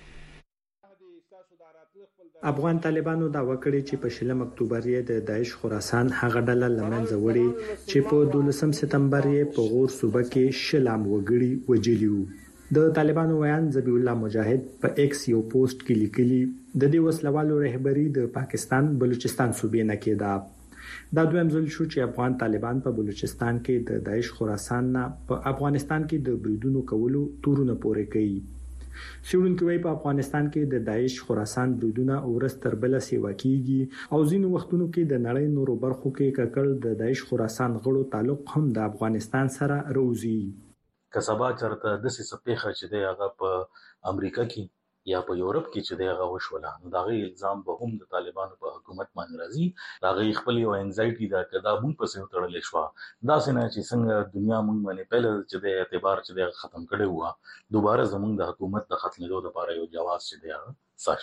افغان طالبانو دا وکړي چې په 16 اکتوبر یې د داعش خراسان هغه ډله لمنځه وړي چې په 12 سپتمبر یې په غور صوبه کې شلام وګړي وجلیو د طالبانو ویان ذبیح الله مجاهد په ایکس یو پوسټ کې لیکلي د دې وسلوالو رهبری د پاکستان بلوچستان صوبې نه کېده دا دویم ځل شو چې افغان طالبان په بلوچستان کې د داعش خراسان نه په افغانستان کې د بریدونو کولو تورونه پورې کوي سیډونکو وی په افغانستان کې د داعش خراسان بریدونه ورستر بل سیوا کیږي او ځینو وختونو کې د نړۍ نورو برخو کې ککړ د داعش خراسان غړو تعلق هم د افغانستان سره روزي کسبا چرته د سپېخه چې د هغه په امریکا کې یا په یورپ کې چې د هغه وشوله نو دا غي الزام به هم د طالبانو په حکومت باندې راځي دا غي خپل یو انزایټي دا کدا مون په څیر تړلې شو دا څنګه چې څنګه دنیا مونږ باندې پهل چې د اعتبار چې د ختم کړي وو دوباره زمونږ د حکومت د ختمېدو لپاره یو جواز چې دی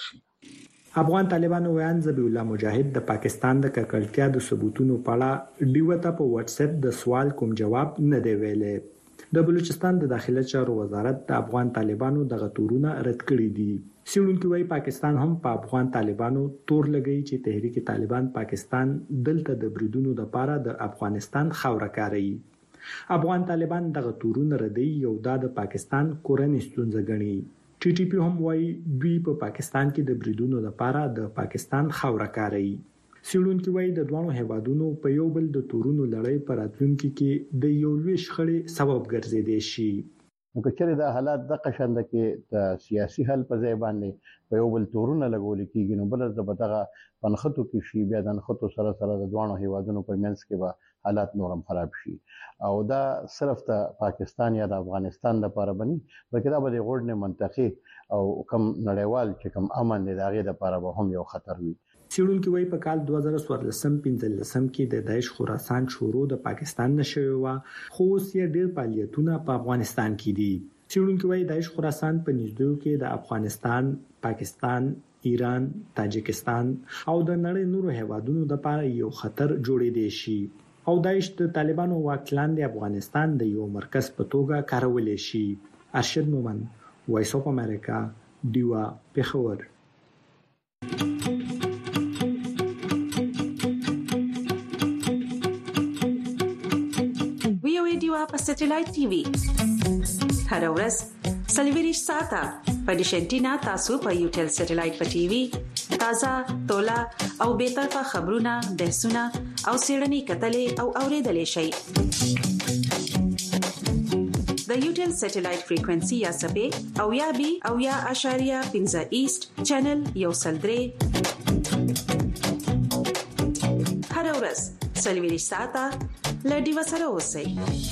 ساشي افغان طالبانو ویان ذبیح الله مجاهد د پاکستان د ککړتیا د ثبوتونو په اړه ډیوته په واتس اپ د سوال کوم جواب نه دی ویلې د بلوچستان د داخله چارو وزارت د افغان طالبانو دغه تورونه رد کړی دي سیډونکو وی پاکستان هم په افغان طالبانو تور لګی چې تحریک طالبان پاکستان دلته د بریدونو لپاره د افغانستان خاوره کاروي افغان طالبان دغه تورونه ردی یو د پاکستان کورنۍ ستونزه ګڼي ټي ټي پی هم وایي دوی په پاکستان کې د بریدونو لپاره د پاکستان خاوره کاروي سیډونکو وی د دوه هیوادونو په یو بل د تورونو لړۍ پر راتلونکو کې د یو لوی شخړې سبب ګرځیدي شي نو کچره دا حالات د قشنده کې د سیاسي حل په ځای باندې په یو بل تورونه لګول کېږي نو بل د بدغه پنخطو کې شي بیا د نخطو سره د دوه هیوادونو په منځ کې به حالات نورم خراب شي او دا صرف د پاکستان یا د افغانستان لپاره بني بلکې دا به غوړنه منطقي او کم نړیوال چې کم امن دی دغه لپاره به هم یو خطر وي سیډونکو وی په کال 2014-15 کې د داعش خراسان شروع د پاکستان نشوي وا خو سیه ډیر فعالیتونه په افغانستان کې دي سیډونکو وی داعش خراسان په نږدې کې د افغانستان، پاکستان، ایران، تاجکستان او د نړۍ نورو هیوادونو لپاره یو خطر جوړېدای شي او داعش د طالبانو واکلان د افغانستان د یو مرکز په توګه کارول شي. ارشد مومن، وایس اف امریکا، دیوا، پېښور. په سټلایټ ټي وي هر ورځ سلویریش ساته په ډیشنټینا تاسو په یوټل سټلایټ په ټي وي تازه تولا او به طرفه خبرونه بحثونه او سیړنی کتلې او اوریدلې شي. د یوټل سټلایټ فریکوئنسي یا سبې او یا بي او یا اشاریه 15 ایست چینل یو سلدري هر ورځ سلویریش ساته لډي وسره اوسئ.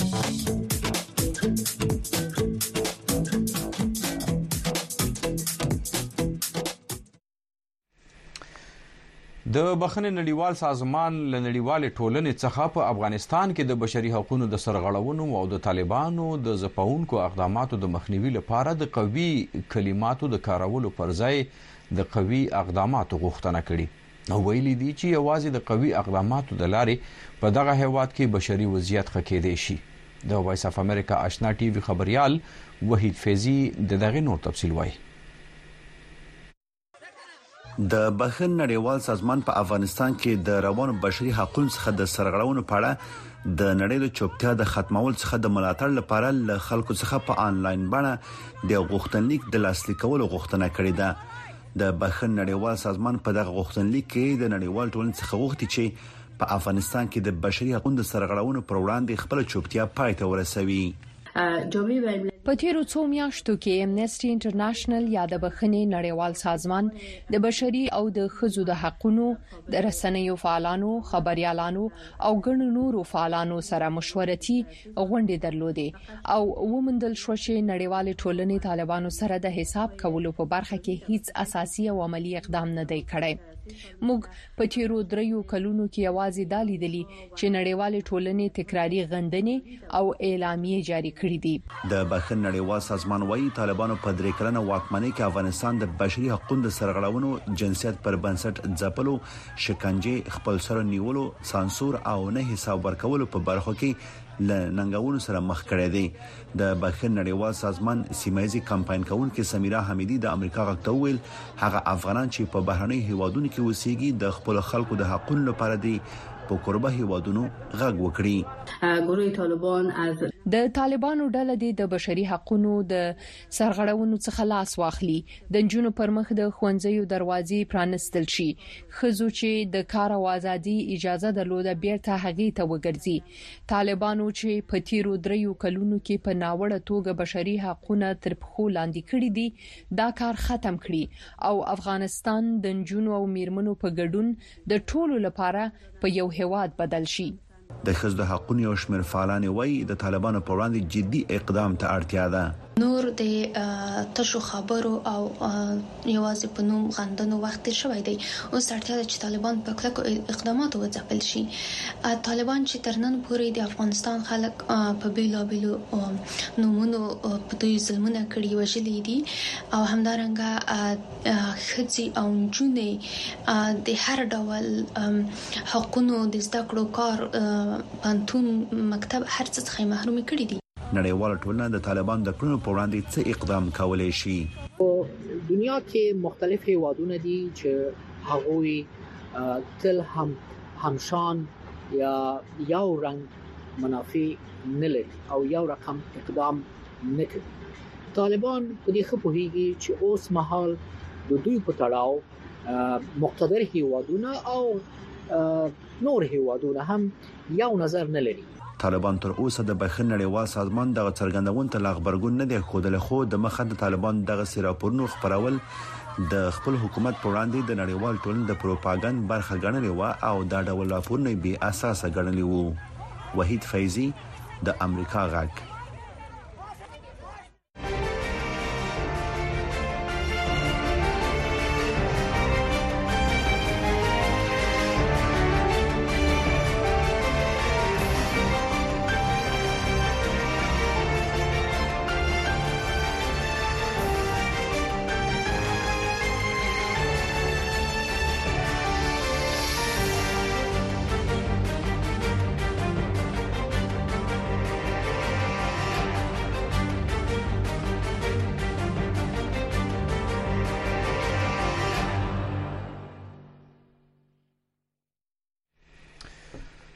د بخښنې نړیوال سازمان له نړیوال ټولنې څخه په افغانستان کې د بشري حقوقو د سرغړونو او د طالبانو د ځپونکو اقداماتو د مخنیوي لپاره د قوي کلماتو د کارولو پر ځای د قوي اقداماتو غوښتنه کړې. نو ویلي دي چې یوازې د قوي اقداماتو د لارې په دغه هیواد کې بشري وضعیت ښه کېدای شي. د وایس اف امریکا آشنا ټي وي خبريال وحید فیضی دغه نور تفصیل وایي. د بخښنې نړیوال سازمان په افغانستان کې د روانو بشري حقوقو څخه د سرغړونو په اړه د نړۍ د چوپتیا د ختمول څخه د ملاتړ لپاره له خلکو څخه په انلاین بڼه د غوښتنلیک د لاسلیک کولو غوښتنه کړې ده. د بخښنې نړیوال سازمان په دغه غوښتنلیک کې د نړیوال ټولنې څخه غوښتي چې په افغانستان کې د بشري حقوقو د سرغړونو پر وړاندې خپل چوپتیا پای ته ورسوي. په تیرو څو میاشتو کې امنیسټي انټرنیشنل یا د بخښنې نړیوال سازمان د بشري او د ښځو د حقوقو د رسنیو فعالانو، خبريالانو او ګڼو نورو فعالانو سره مشورتي غونډې درلودې او ومندل شو چې نړیوال ټولنې طالبانو سره د حساب کولو په برخه کې هیڅ اساسي او عملی اقدام نه دی کړی. موږ په تیرو 3 کلونو کې یوازې دالیدلی چې نړیوال ټولنې تکراری غندنې او اعلامیه جاری کړې دي. د بخښنې نړیوال سازمان وايي طالبانو په 3 کلنه واکمنۍ کې افغانستان د بشري حقوقو د سرغړونو، جنسیت پر بنسټ ځپلو، شکنجه، خپل سره نیولو، سانسور او نه حساب ورکولو په برخو کې لننګونو سره مخ کړی دی. د بخښنې نړیوال سازمان سیمایي کمپاین کوونکې سمیرا حمیدي د امریکا غږ ته ویل هغه افغانان چې په بهرنۍ هیوادونو کې اوسېږي د خپل خلکو د حقوقو لپاره دی په قربه هیوادونو غږ وکړي. د طالبانو ډله د بشري حقوقو د سرغړونو څخه لاس واخلي، د جنونو پر مخ د خوندزیو دروازې پرانستل شي، خزو چې د کار او ازادي اجازه درلوده بیرته هغه ته وګرځي. طالبانو چې په تیرو 3 کلونو کې په ناوړه توګه بشري حقوقونه تر پخو لاندې کړي دي، دا کار ختم کړي او افغانستان د جنونو او میرمنو په ګډون د ټولو لپاره په یو هیواد بدل شي. د ښځو د حقوقو یو شمېر فعالان وایي د طالبانو په وړاندې جدي اقدام ته اړتیا ده. نور د تشو خبرو او یوازې په نوم غندنو وخت شوی دی. اوس اړتیا ده چې طالبان په کلکو اقداماتو وځپل شي. طالبان چې ترنن پورې د افغانستان خلک په بیلابیلو نومونو په دوی ظلمونه کړي وژلي دي او همدارنګه ښځې او نجونې د هر ډول حقوقو د زده کړو کار پانتون مکتب هر څه څخه محروم کړي دي. نړیواله ټولنه د طالبان د کړنو په وړاندې څه اقدام کولای شي؟ دنیا کې مختلف هیوادونه دي چې هغوی تل همشان یا یو رنګ منافع نه لري او یو رقم اقدام نه کوي. طالبان په دې خپوهيږي چې اوس مهال د دوی په تړاو مقتدر هیوادونه او نور هیوادونه هم یو نظر نه لري. طالبان تر اوسه د بخښنې نړیوال سازمان دغه څرګندون ته لاغبرګون نه دی ښودل، خو د مخه د طالبان دغه راپورونو خبرول د خپل حکومت پر وړاندې د نړیوال ټولنې د پروپاګاندا برخه ګڼلې و او دا ډول راپورونه بې اساسه ګڼلې وو. وحید فیضی د امریکا غږ.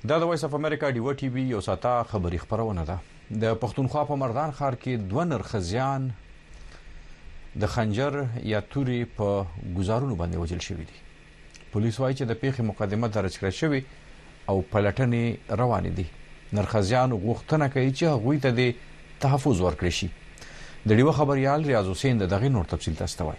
دا د وایس اف امریکا ډیو ټي وی یو ساته خبري خبرونه ده. د پښتونخوا په مردان ښار کې دوه نرخزیان د خنجر یا توري په گزارونو باندې وژل شوی دي. پولیس وايي چې د پیښې مقدمه درج کړې شوې او پلټنې روانې دي. نرخزیان غوښتنه کوي چې هغوی ته د تحفظ ورکړي شي. د ډیو خبريال ریاض حسین دغه نور تفصیل تاسو ته وایي.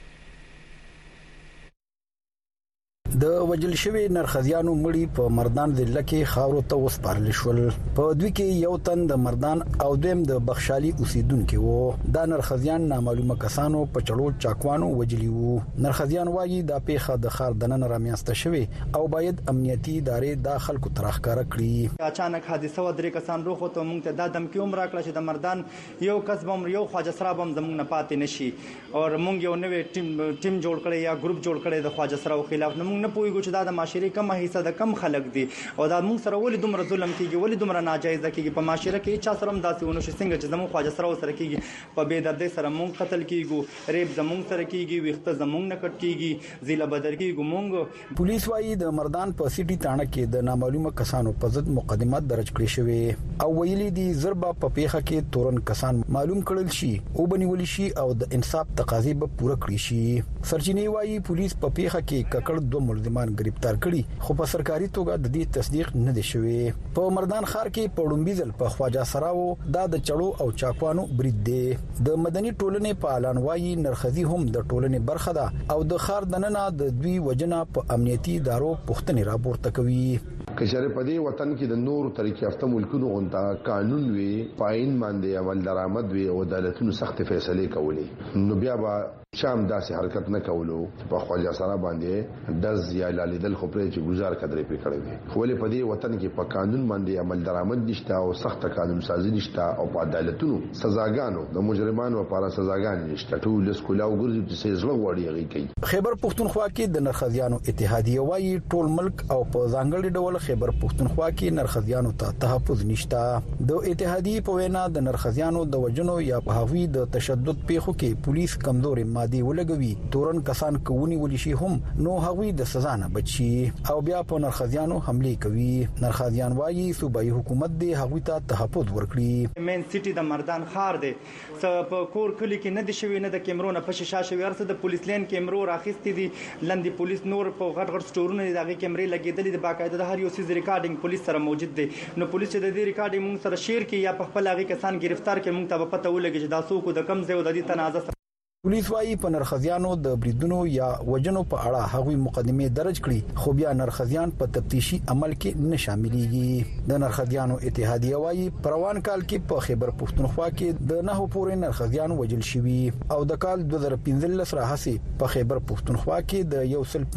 د وجل شوی نرخزیانو مړی په مردان ضلع کې خاورو ته وسپارل شول. په دوی کې یو تن د مردان او دویم د بخشالي اوسیدونکو وو. دا نرخزیان نامعلومه کسانو په چړو چاکوانو وجلی وو. نرخزیان وايي دا پیښه د خار دنن رامیاسته شوی او باید امنیتي ادارې د خلکو ترخکاره کړي. اچانک حادثه و درې کسان روخ ته مونږ ته د دمکی عمر راکړه چې د مردان یو کسبم یو خواجه سرابم زمونږ نه پاتې نشي او مونږ یو نوې ټیم جوړ کړی یا ګروپ جوړ کړی د خواجه سراو خلاف. مونږ نه پوهیږو چې دا د معاشري کم حصہ د کم خلک دي او دا موږ سره ولې دومره ظلم کیږي, ولې دومره ناجایز کیږي په معاشره کې. چا سره هم داسې ونه شي څنګه چې زموږ خواجه سره کیږي په بے دردۍ سره مونږ قتل کیږو, ریب زموږ سره کیږي, وخته زموږ نه کټ کیږي, ضلع بدر کیږي مونږ. پولیس وايي د مردان په سيټي تاڼه کې د نامعلومه کسانو په ضد مقدمات درج کړې شوې او ویلي دي ضربه په پیښه کې تورن کسان معلوم کړل شي او بنول شي او د انصاف تقاضې به پوره کړی شي. سرچینې وايي پولیس په پیښه کې ککړ دوه ملزمان گرفتار کړي خو په سرکاري توګه د دې تصدیق نه دی شوی. په مردان ښار کې په ډومبي ځل په خواجه سراو دا د چړو او چاکوانو برید دی. د مدني ټولنې په اعلان وايي نرخزي هم د ټولنې برخه ده او د ښار دننه د دوی وجنه په امنیتي ادارو پوښتنې راپورته کوي. کچره په دې وطن کې د نور طریقې افته ملکونو غونډه قانون وی پاین باندې عمل درآمد وی او عدالتونو سخت فیصله کوي نو بیا به شام داسې حرکت نه کولو په خواجه سره باندې دز یا لالیدل خو پرې چې گزار کډرې پې کړې وي. خو ولې په دې وطن کې په قانون باندې عمل درآمد نشته او سخت قانون سازي نشته او په عدالتونو سزاګانو د مجرمانو لپاره سزاګان نشته. ټول سکولا وګرځي چې زړه وړي غي کوي. خیبر پښتونخوا کې د نرخزیانو اتحادیه وايي ټول ملک او په ځانګړي ډول خیبر پښتونخوا کې نرخزیانو ته تحفظ نشته. د اتحادیه په وینا د نرخزیانو د وجنو یا په هوی د تشدد پیښو کې پولیس کمزوري مادي ولګوي. تورن کسان کوونی ولي شي هم نو هغوی د سزا نه بچي او بیا په نرخزیانو حمله کوي. نرخزیان وايي صوبایي حکومت دی هغوی ته تحفظ ورکړي. مین سيټي د مردان ښار دی په کور کلی کې نه دي شوی نه د کیمرونو په شیشه شوی ارسه د پولیس لین کیمرو راخستې دي لندې پولیس نور په غټ غټ سټورونه دغه کیمرې لګېدلې د باقاعده د هر یو سیز ریکارډینګ پولیس سره موجود دی. نو پولیس د دې ریکارډینګ موږ سره شیر کوي یا په خپل هغه کسان گرفتار کوي موږ ته پته ولګي چې دا څوک د کم ځای او د دې تنازع. پولیس وايي په نرخزیانو د بریدونو یا وجنو په اړه هغوی مقدمه درج کړي خو بیا نرخزیان په تفتیشي عمل کې نه شاملېږي. د نرخزیانو اتحادیه وايي پروان کال کې په خیبر پښتونخوا کې د 9 پورې نرخزیان وجل شوي او د کال 2015 راهسي په خیبر پښتونخوا کې د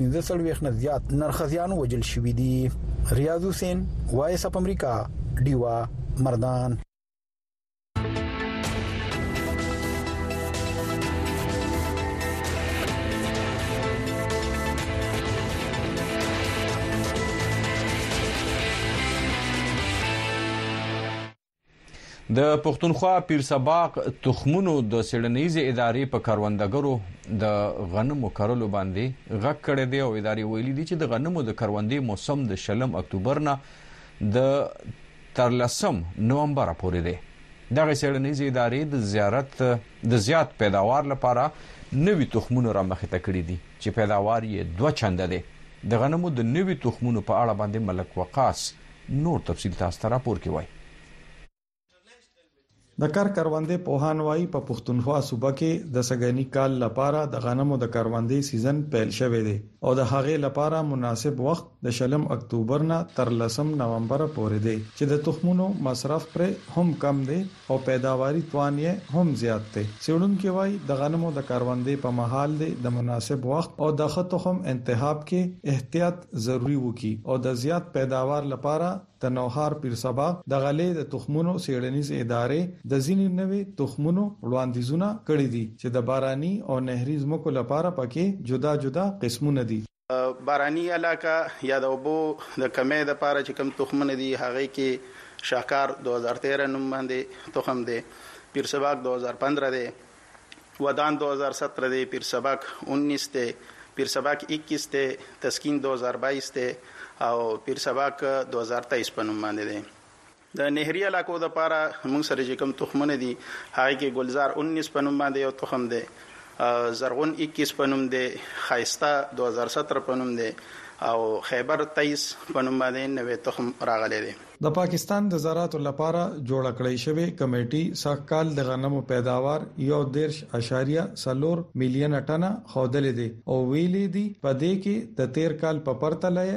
115 نه زیات نرخزیان وجل شوي دي. ریاض حسین وایس اپ امریکا ډیوا مردان. د پښتونخوا پیر سباق تخمونو د سړنیزې ادارې په کاروندګرو د غنمو کرلو باندې غږ کړی دی او ادارې ویلي دي چې د غنمو د کروندې موسم د 20 اکتوبر نه د 13 نومبر پورې دی. دغه سړنیزې ادارې د زیات پیداوار لپاره نوي تخمونو را مخې ته کړي دي چې پیداوار یې 2 چنده دی. د غنمو د نوي تخمونو په اړه باندې ملک وقاص نور تفصیل تاسو ته راپور کوي. د کروندې پوهان وايي په پښتونخوا صوبه کې د سګنی کال لپاره د غنمو د کروندې سیزن پیل شوی دی او د هغې لپاره مناسب وخت د 20 اکتوبر نه تر 13 نومبر پورې دی چې د تخمونو مصرف پر هم کم دی او پیداواري توان یې هم زیات دی. څېړونکو وايي د غنمو د کروندې په محل دی د مناسب وخت او د تخم انتخاب کې احتیاط ضروری وکړي او د زیات پیداوار لپاره د نوهار پیر سباق د غلې د تخمونو سیړنیز ادارې د ځینې نوې تخمونو وړاندیزونه کړې دي چې د باراني او نهري زمکو لپاره پکې جدا جدا قسمونه دي. باراني علاقہ یا د اوبو د کمې د لپاره چې کوم تخمونه دي هغه کې شاکار 2013 نوم باندې تخم دی, پیر سباق 2015 دی, ودان 2017 دی, پیر سباق 19 دی, پیر سباق 21 دی, تسکین 2022 دی او پیر سباک 2023 په نوم باندې دی. د نهري علاقو د پاره موږ سره چې کوم تخمونه دي هغه کې گلزار 19 په نوم باندې یو تخم دی، زرغون 21 په نوم دی، خایستا 2017 په نوم دی او خیبر 23 په نوم باندې نوې تخم راغلي دي. د پاکستان د زراعت لپاره جوړ کړی شوی کمیټي ساکال د غنمو پیداوار 1.4 ملین ټنه خوندلې دي او ویلې دي په دې کې د 13 کال په پرتله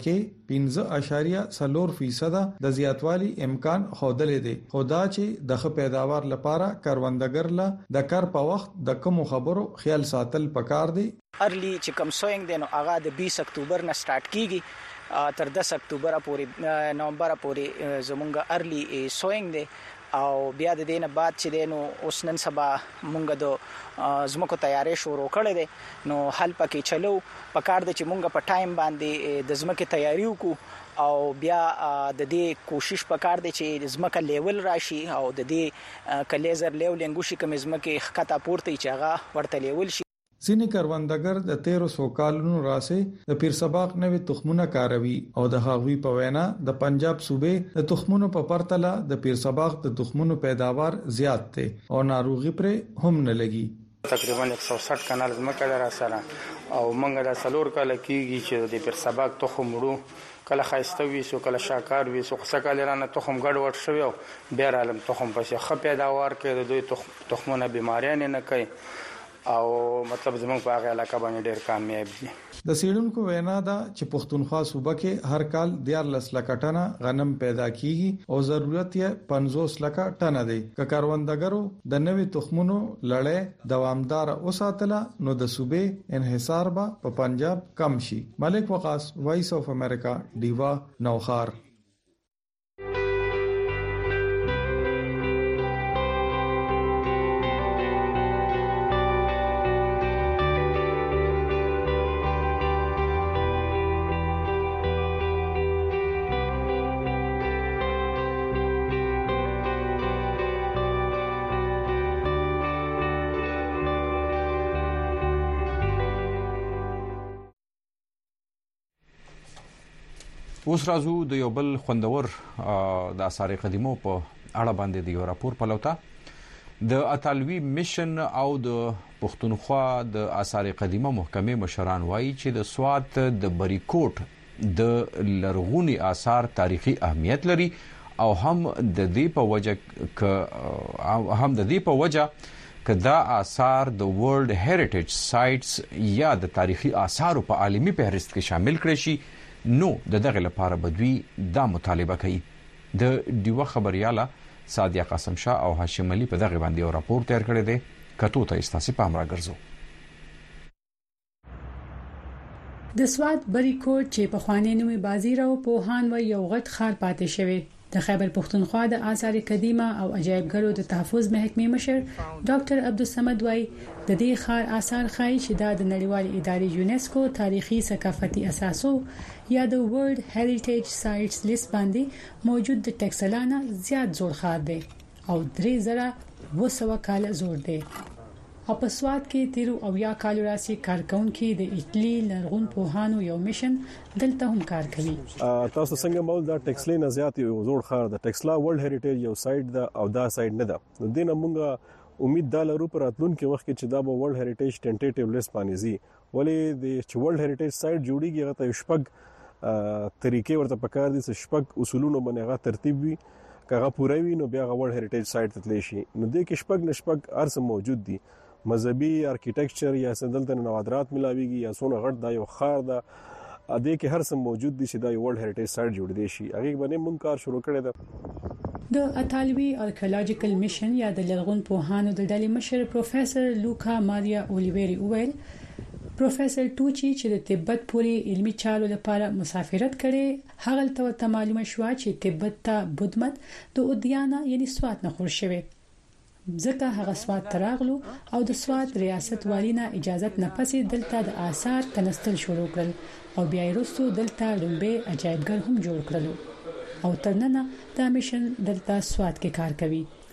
پکې 15.4% د زیاتوالي امکان خوندلې دي. خدا چې د پیداوار لپاره کروندګر له د کار په وخت د کوم خبرو خیال ساتل پکار دي. ارلی چې کوم سوینګ دی نو هغه د 20 اکتوبر نه سٹارټ کیږي تر 10 اکتوبر پورې نومبر پورې زمونږ ارلی سوینګ دی او بیا د دینه بعد چې دینو اوس نن سبا مونږ د زمکو تیارې شروع کړې دي نو حل پکې چلو پکار د چې مونږ په ټایم باندې د زمکه تیاری وکړو او بیا د دې کوشش پکار دی چې زمکه لیول راشي او د دې کلیزر لیولینګ شي کوم زمکه خطا پورته چې هغه ورته لیول شي. ځینې کروندګر د 1300 کالونو راسه د پیر سباق نوې تخمونه کاروي او د هغوی په وینا د پنجاب صوبې د تخمونو په پرتله د پیر سباق د تخمونو پیداوار زیات دي او ناروغي پر هم نه لګي. تقریبا 160 کنال زمکه در سره او منګه د سلور کال کېږي چې د پیر سباق تخم وړو کله خاصته وي سو کله شاکار وي سو څه کله رانه تخم ګډ وډ شوی او بیر عالم تخم پسې خ پیداوار کوي د دوی تخمونه بیماریاں نه کوي او مطلب زموږ په هغه علاقه باندې ډېر کامیاب دي. د سیډونکو وینا دا چې پښتونخوا صوبه کې هر کال 14 لک ټنه غنم پیدا کیږي او ضرورت یې 50 لک ټنه دی. که کاروندګرو د نوې تخمونو لړۍ دوامدار اوساتله نو د صوبې انحصار به په پنجاب کم شي. ملک وقاص، وایس اف امریکا، دیوا، نوخار. اوس راځو د یو بل خوندور د آثار قدیمو په اړه باندې د یو راپور پلوتا. د اطالوي میشن او د پښتونخوا د آثار قدیمه محکمې مشران وایي چې د سوات د بریکوټ د لرغونی آثار تاریخي اهمیت لري او هم د دې په وجه کدا آثار د ورلد هریټیج سایټس یا د تاریخي آثارو په عالمي فهرست کې شامل کړي شي نو د دغه لپاره بدوی دا مطالبه کوي. د دیوه خبرياله سادیا قاسم شاه او هاشم علي په دغه باندې یو راپور تیار کړی دی. کتو ته استاسي پام راګرځو. د سوات بریکوټ چې په خواني نومي بازیراو پوهان و یو غټ خار پاتې شوی د خیبر پختونخوا د آثار قدیمه او عجایبګرو د تحفظ محکمې مشر ډاکټر عبدالصمد وای د دې خار آثار خای چې د نړیوال ادارې یونیسکو تاریخي ثقافتي اساسو یا د ورلد هریټیج سایټس لیست باندې موجود د ټکسلانا زیات زوړ خار دی او 3200 کال زوړ دی. او په سواد کې تیرو او یا کال راسي کارکون کې د ایتلی لرغون پوهانو یو میشن دلته هم کار کوي. تاسو څنګه مول دا ټکسلینا زیات یو زوړ خار د ټکسلا ورلد هریټیج یو سایت دا او دا سایت نه ده. د دینه مونږه امید دا لرو پر اتلونکو وخت کې چې دا به ورلد هریټیج ټینټیټیو لیست باندې زی ولې د چې ورلد هریټیج سایت جوړیږي هغه ته شپږ طریقې ورته پکار دي چې شپږ اصولونو باندې هغه ترتیب وي کغه پوره وي نو بیا ورلد هریټیج سایت ته تللی شي. نو د کې شپږ نشپږ ارسه موجود دي مذهبي ارکیټیکچر یا سندلته نوادرات ملاويږي یا سونه غټ دا یو خار دا اده کې هر څه موجود دي چې دا ورلد هریټیج سایت جوړ دی شي هغه باندې مونږ کار شروع کړی دی. د اطالوي آرکیولوژیکل میشن یا د لرغون پوهانو د ډلې مشر پروفیسور لوکا ماریا اولیویری وویل پروفیسور ټوچی چې د تبت پورې علمي چارو لپاره مسافرت کړي هغه ته معلومه شو چې تبت ته بودمت د اودیانا یعنی سوات نه خور شوی ځکه هغه سوات تراغلو او د سوات ریاست والینا اجازه نه پسې دلته د آثار کنستل شروع کړل او بیا وروسته دلته لومبه عجایبګر هم جوړ کړل او ترننه د میشن دلته سوات کې کار کوي.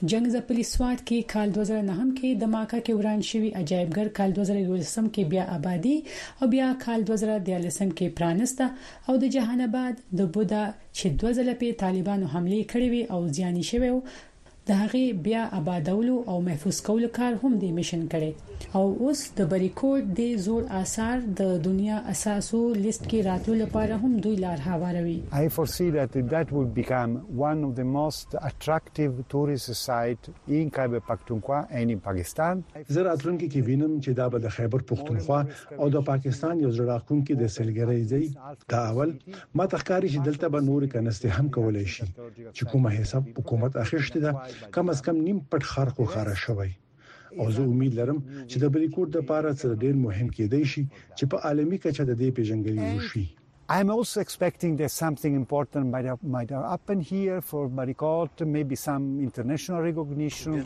جنگ ځپلي سواد کې کال 2009 کې د ماکا کې وران شوی عجایبګر کال 2013 کې بیا آبادی او بیا کال 2013 کې پرانسته او د جهان آباد د بودا چې 2000 په طالبانو حمله کړې وي او ځاني شوی د هغه بیا آبادولو او محفوظ کولو کار هم د میشن کړي او اوس د بریکوټ د زوړ آثار د دنیا اساسو لیست کې راتلو لپاره هم دوی لار هواروي. I foresee that would become one of the most attractive tourist site in Khyber Pakhtunkhwa and in Pakistan. زه راتلونکي کې وینم چې دا به د خیبر پختونخوا او د پاکستان یو ځل راکونکي د سیلګرۍ ځای دا اول ما تخکاری چې دلته به نور کنيسته هم کولای شي چې کومه حساب حکومت اخیشته ده کم از کم نیم پټ خار خو خاره شوی او زه امید لرم چې د بریکوټ د پاره څه ډیر مهم کېدای شي چې په عالمي کچه د دې پیژنګلي وشي. I'm also expecting that something important might happen here for Barikot, maybe some international recognition.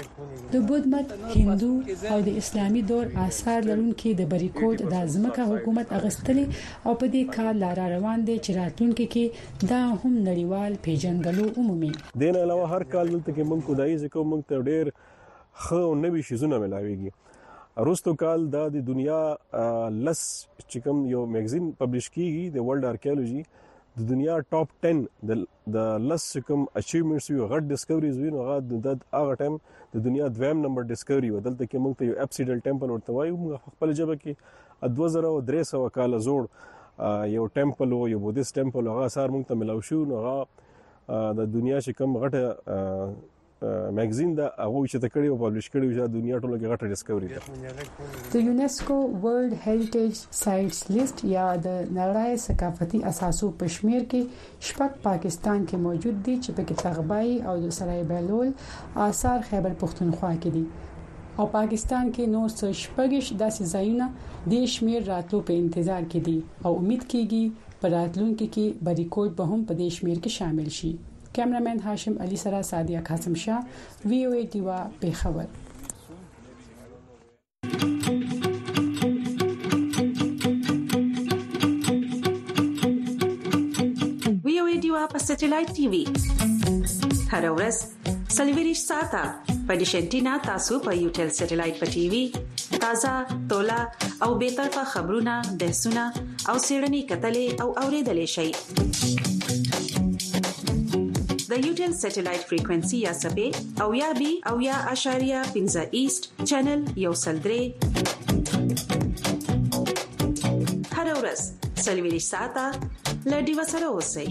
د بودمت هندو او د اسلامي دور آثار لرونکي د بریکوټ د ځمکه حکومت اغستلي او په دې کار لار روان دي چې راتلونکي کې دا هم نړیوال پیژنګلو عمومي. دین علاوه هر کال دلته کې مونږ خدای ځکه مونږ ته ډېر خو نوې شیزونه ملاويږي. روستو کال د دنیا لس چې کوم یو میگزین پبلش کیږي د ورلد آرکیولوژي د دنیا ټاپ 10 د لس کوم اچیومنټس یو غټ ډیسکوریز وی نو هغه ټایم د دنیا دویم نمبر ډیسکوري ودلته کې موږ ته یو اپسیډل ټیمپل ورته وایو موږ خپل جبه کې 2300 کال زوړ یو ټیمپل او یو بودیست ټیمپل هغه اثر موږ ته ملاو شو نو هغه د دنیا چې کوم غټه میگزین دا هغه چې تکړی او پبلش کړی و چې دنیا ټولو کې غټه ډیسکوري ده. د یونیسکو ورلد هیریټیج سایټس لیست یا د نړۍ ثقافتي اساسو په شمیر کې شپږ پاکستان کې موجود دي چې په کې تغبای او د سرای بهلول آثار خیبر پختونخوا کې دي او پاکستان کې نور څه شپږش داسې ځایونه د شمیر راتلو په انتظار کې دي او امید کیږي په راتلونکي کې بریکوټ به هم په دې شمیر کې شامل شي. کیمرامین هاشم علي سره سادیا قاسم شاه وی او ای دیوا پیښور. وی او ای دیوا په سټلایټ ټي وي هر ورځ سلیویریش ساته په ډیشنټینا تاسو په یوټل سټلایټ په ټي وي تازه تولا او به طرفه خبرونه بحثونه او سیړنی کتلې او اوریدلې شي. د یوټل سټلایټ فریکوئنسي یا سبې او یا بي او یا اشاریه 15 ایست چینل یو سلدري هر ورځ سلیویریش ساته لډي وسره اوسئ.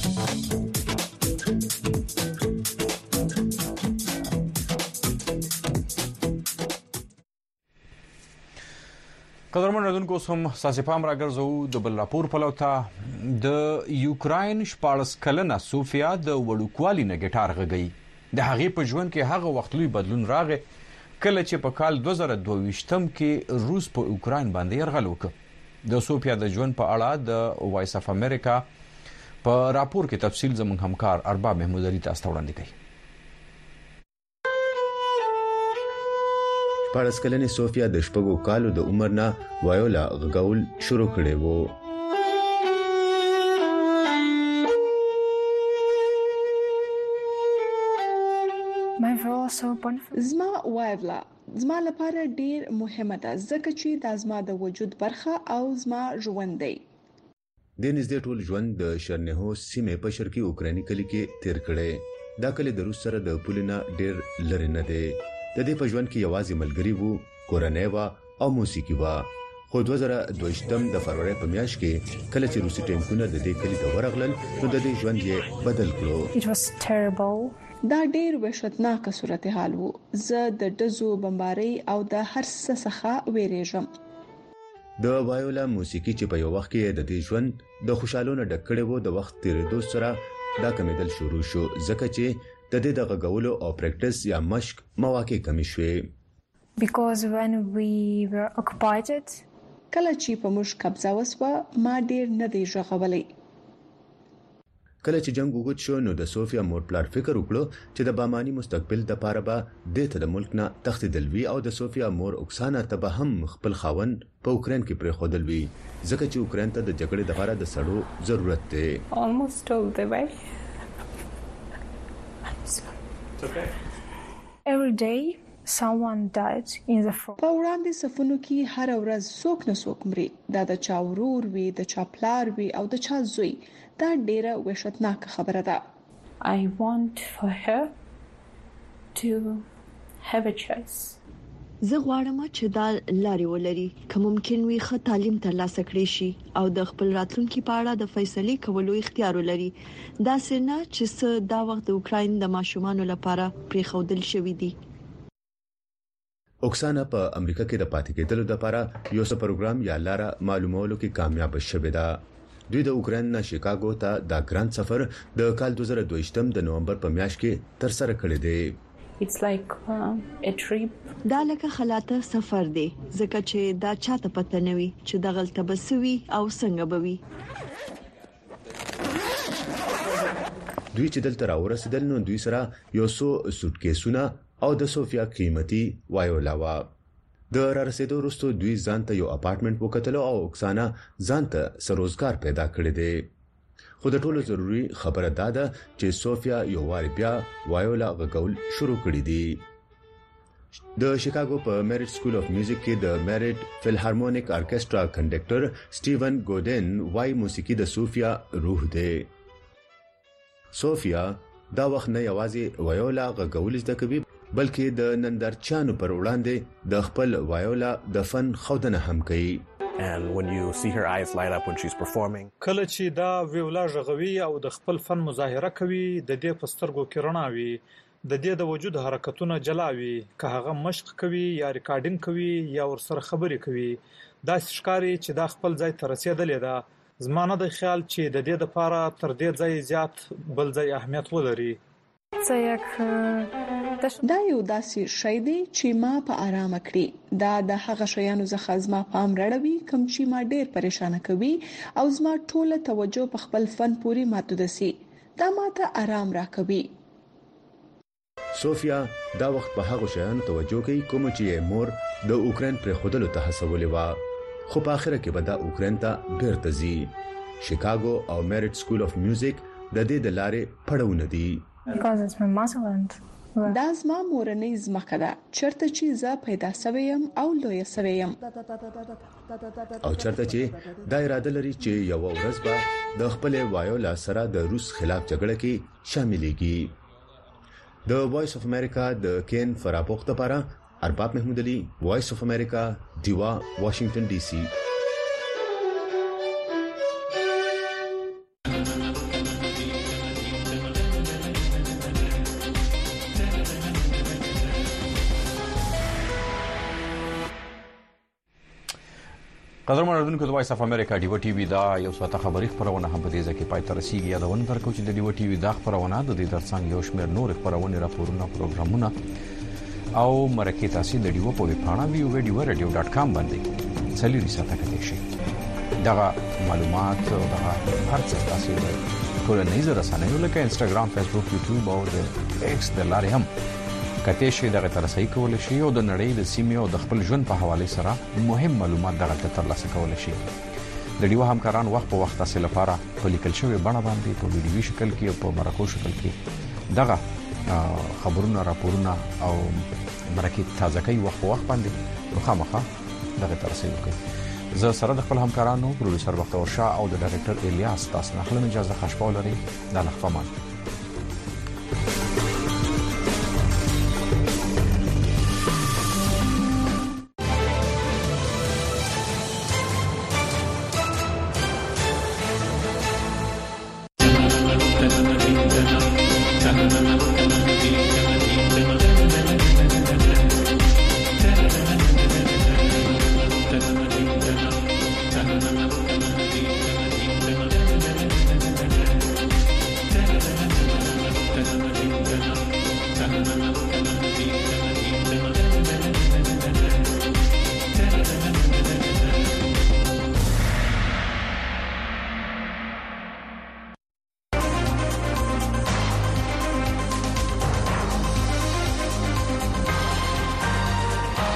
قدرمن ردونکو سم ساسپام راګرځو د بل راپور پلوته د یوکراین 14 کلنه سوفیا د وړوکوالي نه ګټار غږی د هغه په ژوند کې هغه وخت لوی بدلون راغی کله چې په کال 2022 کې روس په یوکراین باندې يرغل وکړ. د سوفیا د ژوند په اړه د وایس اف امریکا په راپور کې تفصیل زموږ همکار ارباب محمود علي تاسو ته وړاندې کوي. پارس کلنې سوفیا د شپږو کالو د عمر نه وایولا غږول شروع کړي وو. زما وایولا زما لپاره ډیر مهمه ده ځکه چې د زما د وجود برخه او زما ژوند دی. د نږدې ټول ژوند د شرنهو سیمې په شرقي اوکراني کلی کې تیر کړي. دا کلی د روس سره د پولینا ډیر لري نه دی. د دې په ژوند کې یوازې ملګری وو، کورنۍ وا او موسیقي وا. خو 2022 د فروری په میاشت کې کله چې روسي ټینکونه د دې کلی ته ورغلل نو د دې ژوند یې بدل کړو. دا ډیر وحشتناک صورتحال وو. زه د دزو بمباري او د هر څه څخه ویریږم. د وایولا موسیقي چې په یو وخت کې د دې ژوند د خوشالونو ډک کړي وو د وخت تیریدو سره دا کمیدل شروع شو ځکه چې د دې د غږولو او پریکټس یا مشق مواقع کمی شوې. Because when we were occupied کله چې په موږ قبضه وسوه ما ډیر نه دی ژغولای. کله چې جنگ وګت شو نو د سوفیا مور پلار فکر وکړو چې د بامانی مستقبل د پاره به د ملک نه تښتیدل وی او د سوفیا مور اوکسانا ته به هم خپل خاون په اوکرين کې پرې خودل وی ځکه چې اوکرين ته د جګړې لپاره د سړو ضرورت دی. Almost all the way. Every day someone died in the front. په وړاندې صفونو کې هر ورځ څوک نه څوک مري. دا د چا ورور وي، د چا پلار وي او د چا زوی. دا ډیره وحشتناک خبره ده. I want for her to have a choice. زه غواړم چې دا لاري ولري که ممکن وي ښه تعلیم ترلاسه کړي شي او د خپل راتلونکي په اړه د فیصلې کولو اختیار ولري. دا څنګه چې څه دا وخت د اوکراین د ماشومانو لپاره پریښودل شوی دی. اوکسانا په امریکا کې د پاتې کېدلو لپاره یو څه پروګرام یا لاره معلومولو کې کامیاب شوه دا. دوی د اوکراین نه شیکاګو ته د ګراند سفر د کال 2022 د نومبر په میاشت کې تر سره کړی دی. It's like a trip. دا لکه خلاته سفر دی ځکه چې دا چاته پته نه وي چې د غلطه بسوي او څنګه بوي. دوی چې دلته راورسېدل نو دوی سره یو څو سوټکیسونه او د سوفیا قیمتي وایولا وا. د رارسېدو وروسته دوی ځانته یو اپارټمنټ وکتل او اوکسانا ځانته سروزګار پیدا کړی دی. خو د ټولو ضروری خبره دا ده چې سوفیا یو وار بیا وایولا غږول شروع کړی دی. د شیکاګو په میریټ سکول اف میوزیک کې د میریټ فلهارمونیک ارکیسټرا کنډکټر سټیون ګودن وايي موسیقي د سوفیا روح دی. سوفیا دا وخت نه یوازې وایولا غږول زده کوي بلکې د نندارچانو پر وړاندې د خپل وایولا د فن خودنه هم کوي. And when you see her eyes light up when she's performing. کله چې دا ویولا غږوي او د خپل فن مظاهره کوي د دې پسترګو کې رڼا وي، د دې د وجود حرکتونه جلاوي، که هغه مشق کوي یا ریکارډینګ کوي یا ورسره خبرې کوي، دا ښکاری چې دا خپل ځای ته رسیدلې ده. زمانه د خیال چې د دې لپاره تر دې ځای زیات بل ځای اهمیت ولري. دا یو داسې شی دی چې ما په آرامه کړی. دا د هغه شیانو څخه زما پام راړوي کوم چې ما ډیر پریشان کوي او زما ټوله توجه په خپل فن پوري محدود سي. دا ماته آرام راکوي. سوفیا دا وخت په هغه شیانو توجه کوي کوم چې مور د اوکراین پر خودلو ته هڅولې و، خو په اخر کې به دا اوکراین ته بیرته ځي. شیکاګو او میریټ سکول اف میوزیک د دې د لارې پړاونه دي. Because it's my motherland. دا زما مورنۍ ځمکه ده چرته چې زه پیدا شوم او لوی شوم. او چرته چې دا اراده لري چې یو ورځ به د خپل وایولا سره د روس خلاف جګړه کې شاملېږي. د وایس اف امریکا د کین فراپوخت لپاره ارباب محمود علي، وایس اف امریکا، دیوا، واشنگټن ډي سي. قدر مندونکو د وایس اف امریکا ډیو ټي وی دا یو څه خبري خبرونه هم په دې ځکه پای تر رسیدي یادونه درکو چې د ډیو ټي وی دا خبرونه د دې ترڅنګ یو شمېر نور خبرونه راپورونه پروګرامونه او مرکه تاسو د ډیو په ویبپاڼه viewradio.com باندې څلوري ساته کې شي. دا معلومات او دا هر څه تاسو د ټولنیزو رسنیو لکه انستګرام، فیسبوک، یوټیوب او د ایکس د لارې هم کته شي دغه ترسای کول شي او د نړۍ د سیمې او د خپل ژوند په حواله سره مهم معلومات دغه ترلاسه کول شي. د ډیو همکاران وخت په وخت تاسو لپاره په لیکل شوی بڼه باندې په ویډیو شکل کې او په مرکو شکل کې دغه خبرونه، راپورونه او مرکه تازه کوي وخت په وخت باندې خامخا دغه ترسای کوي. زه سره د خپل همکارانو پروډوسر وختور شاه او د ډایرکټر الیاس تاسو نه خپل اجازه خښ پاولري د لخوا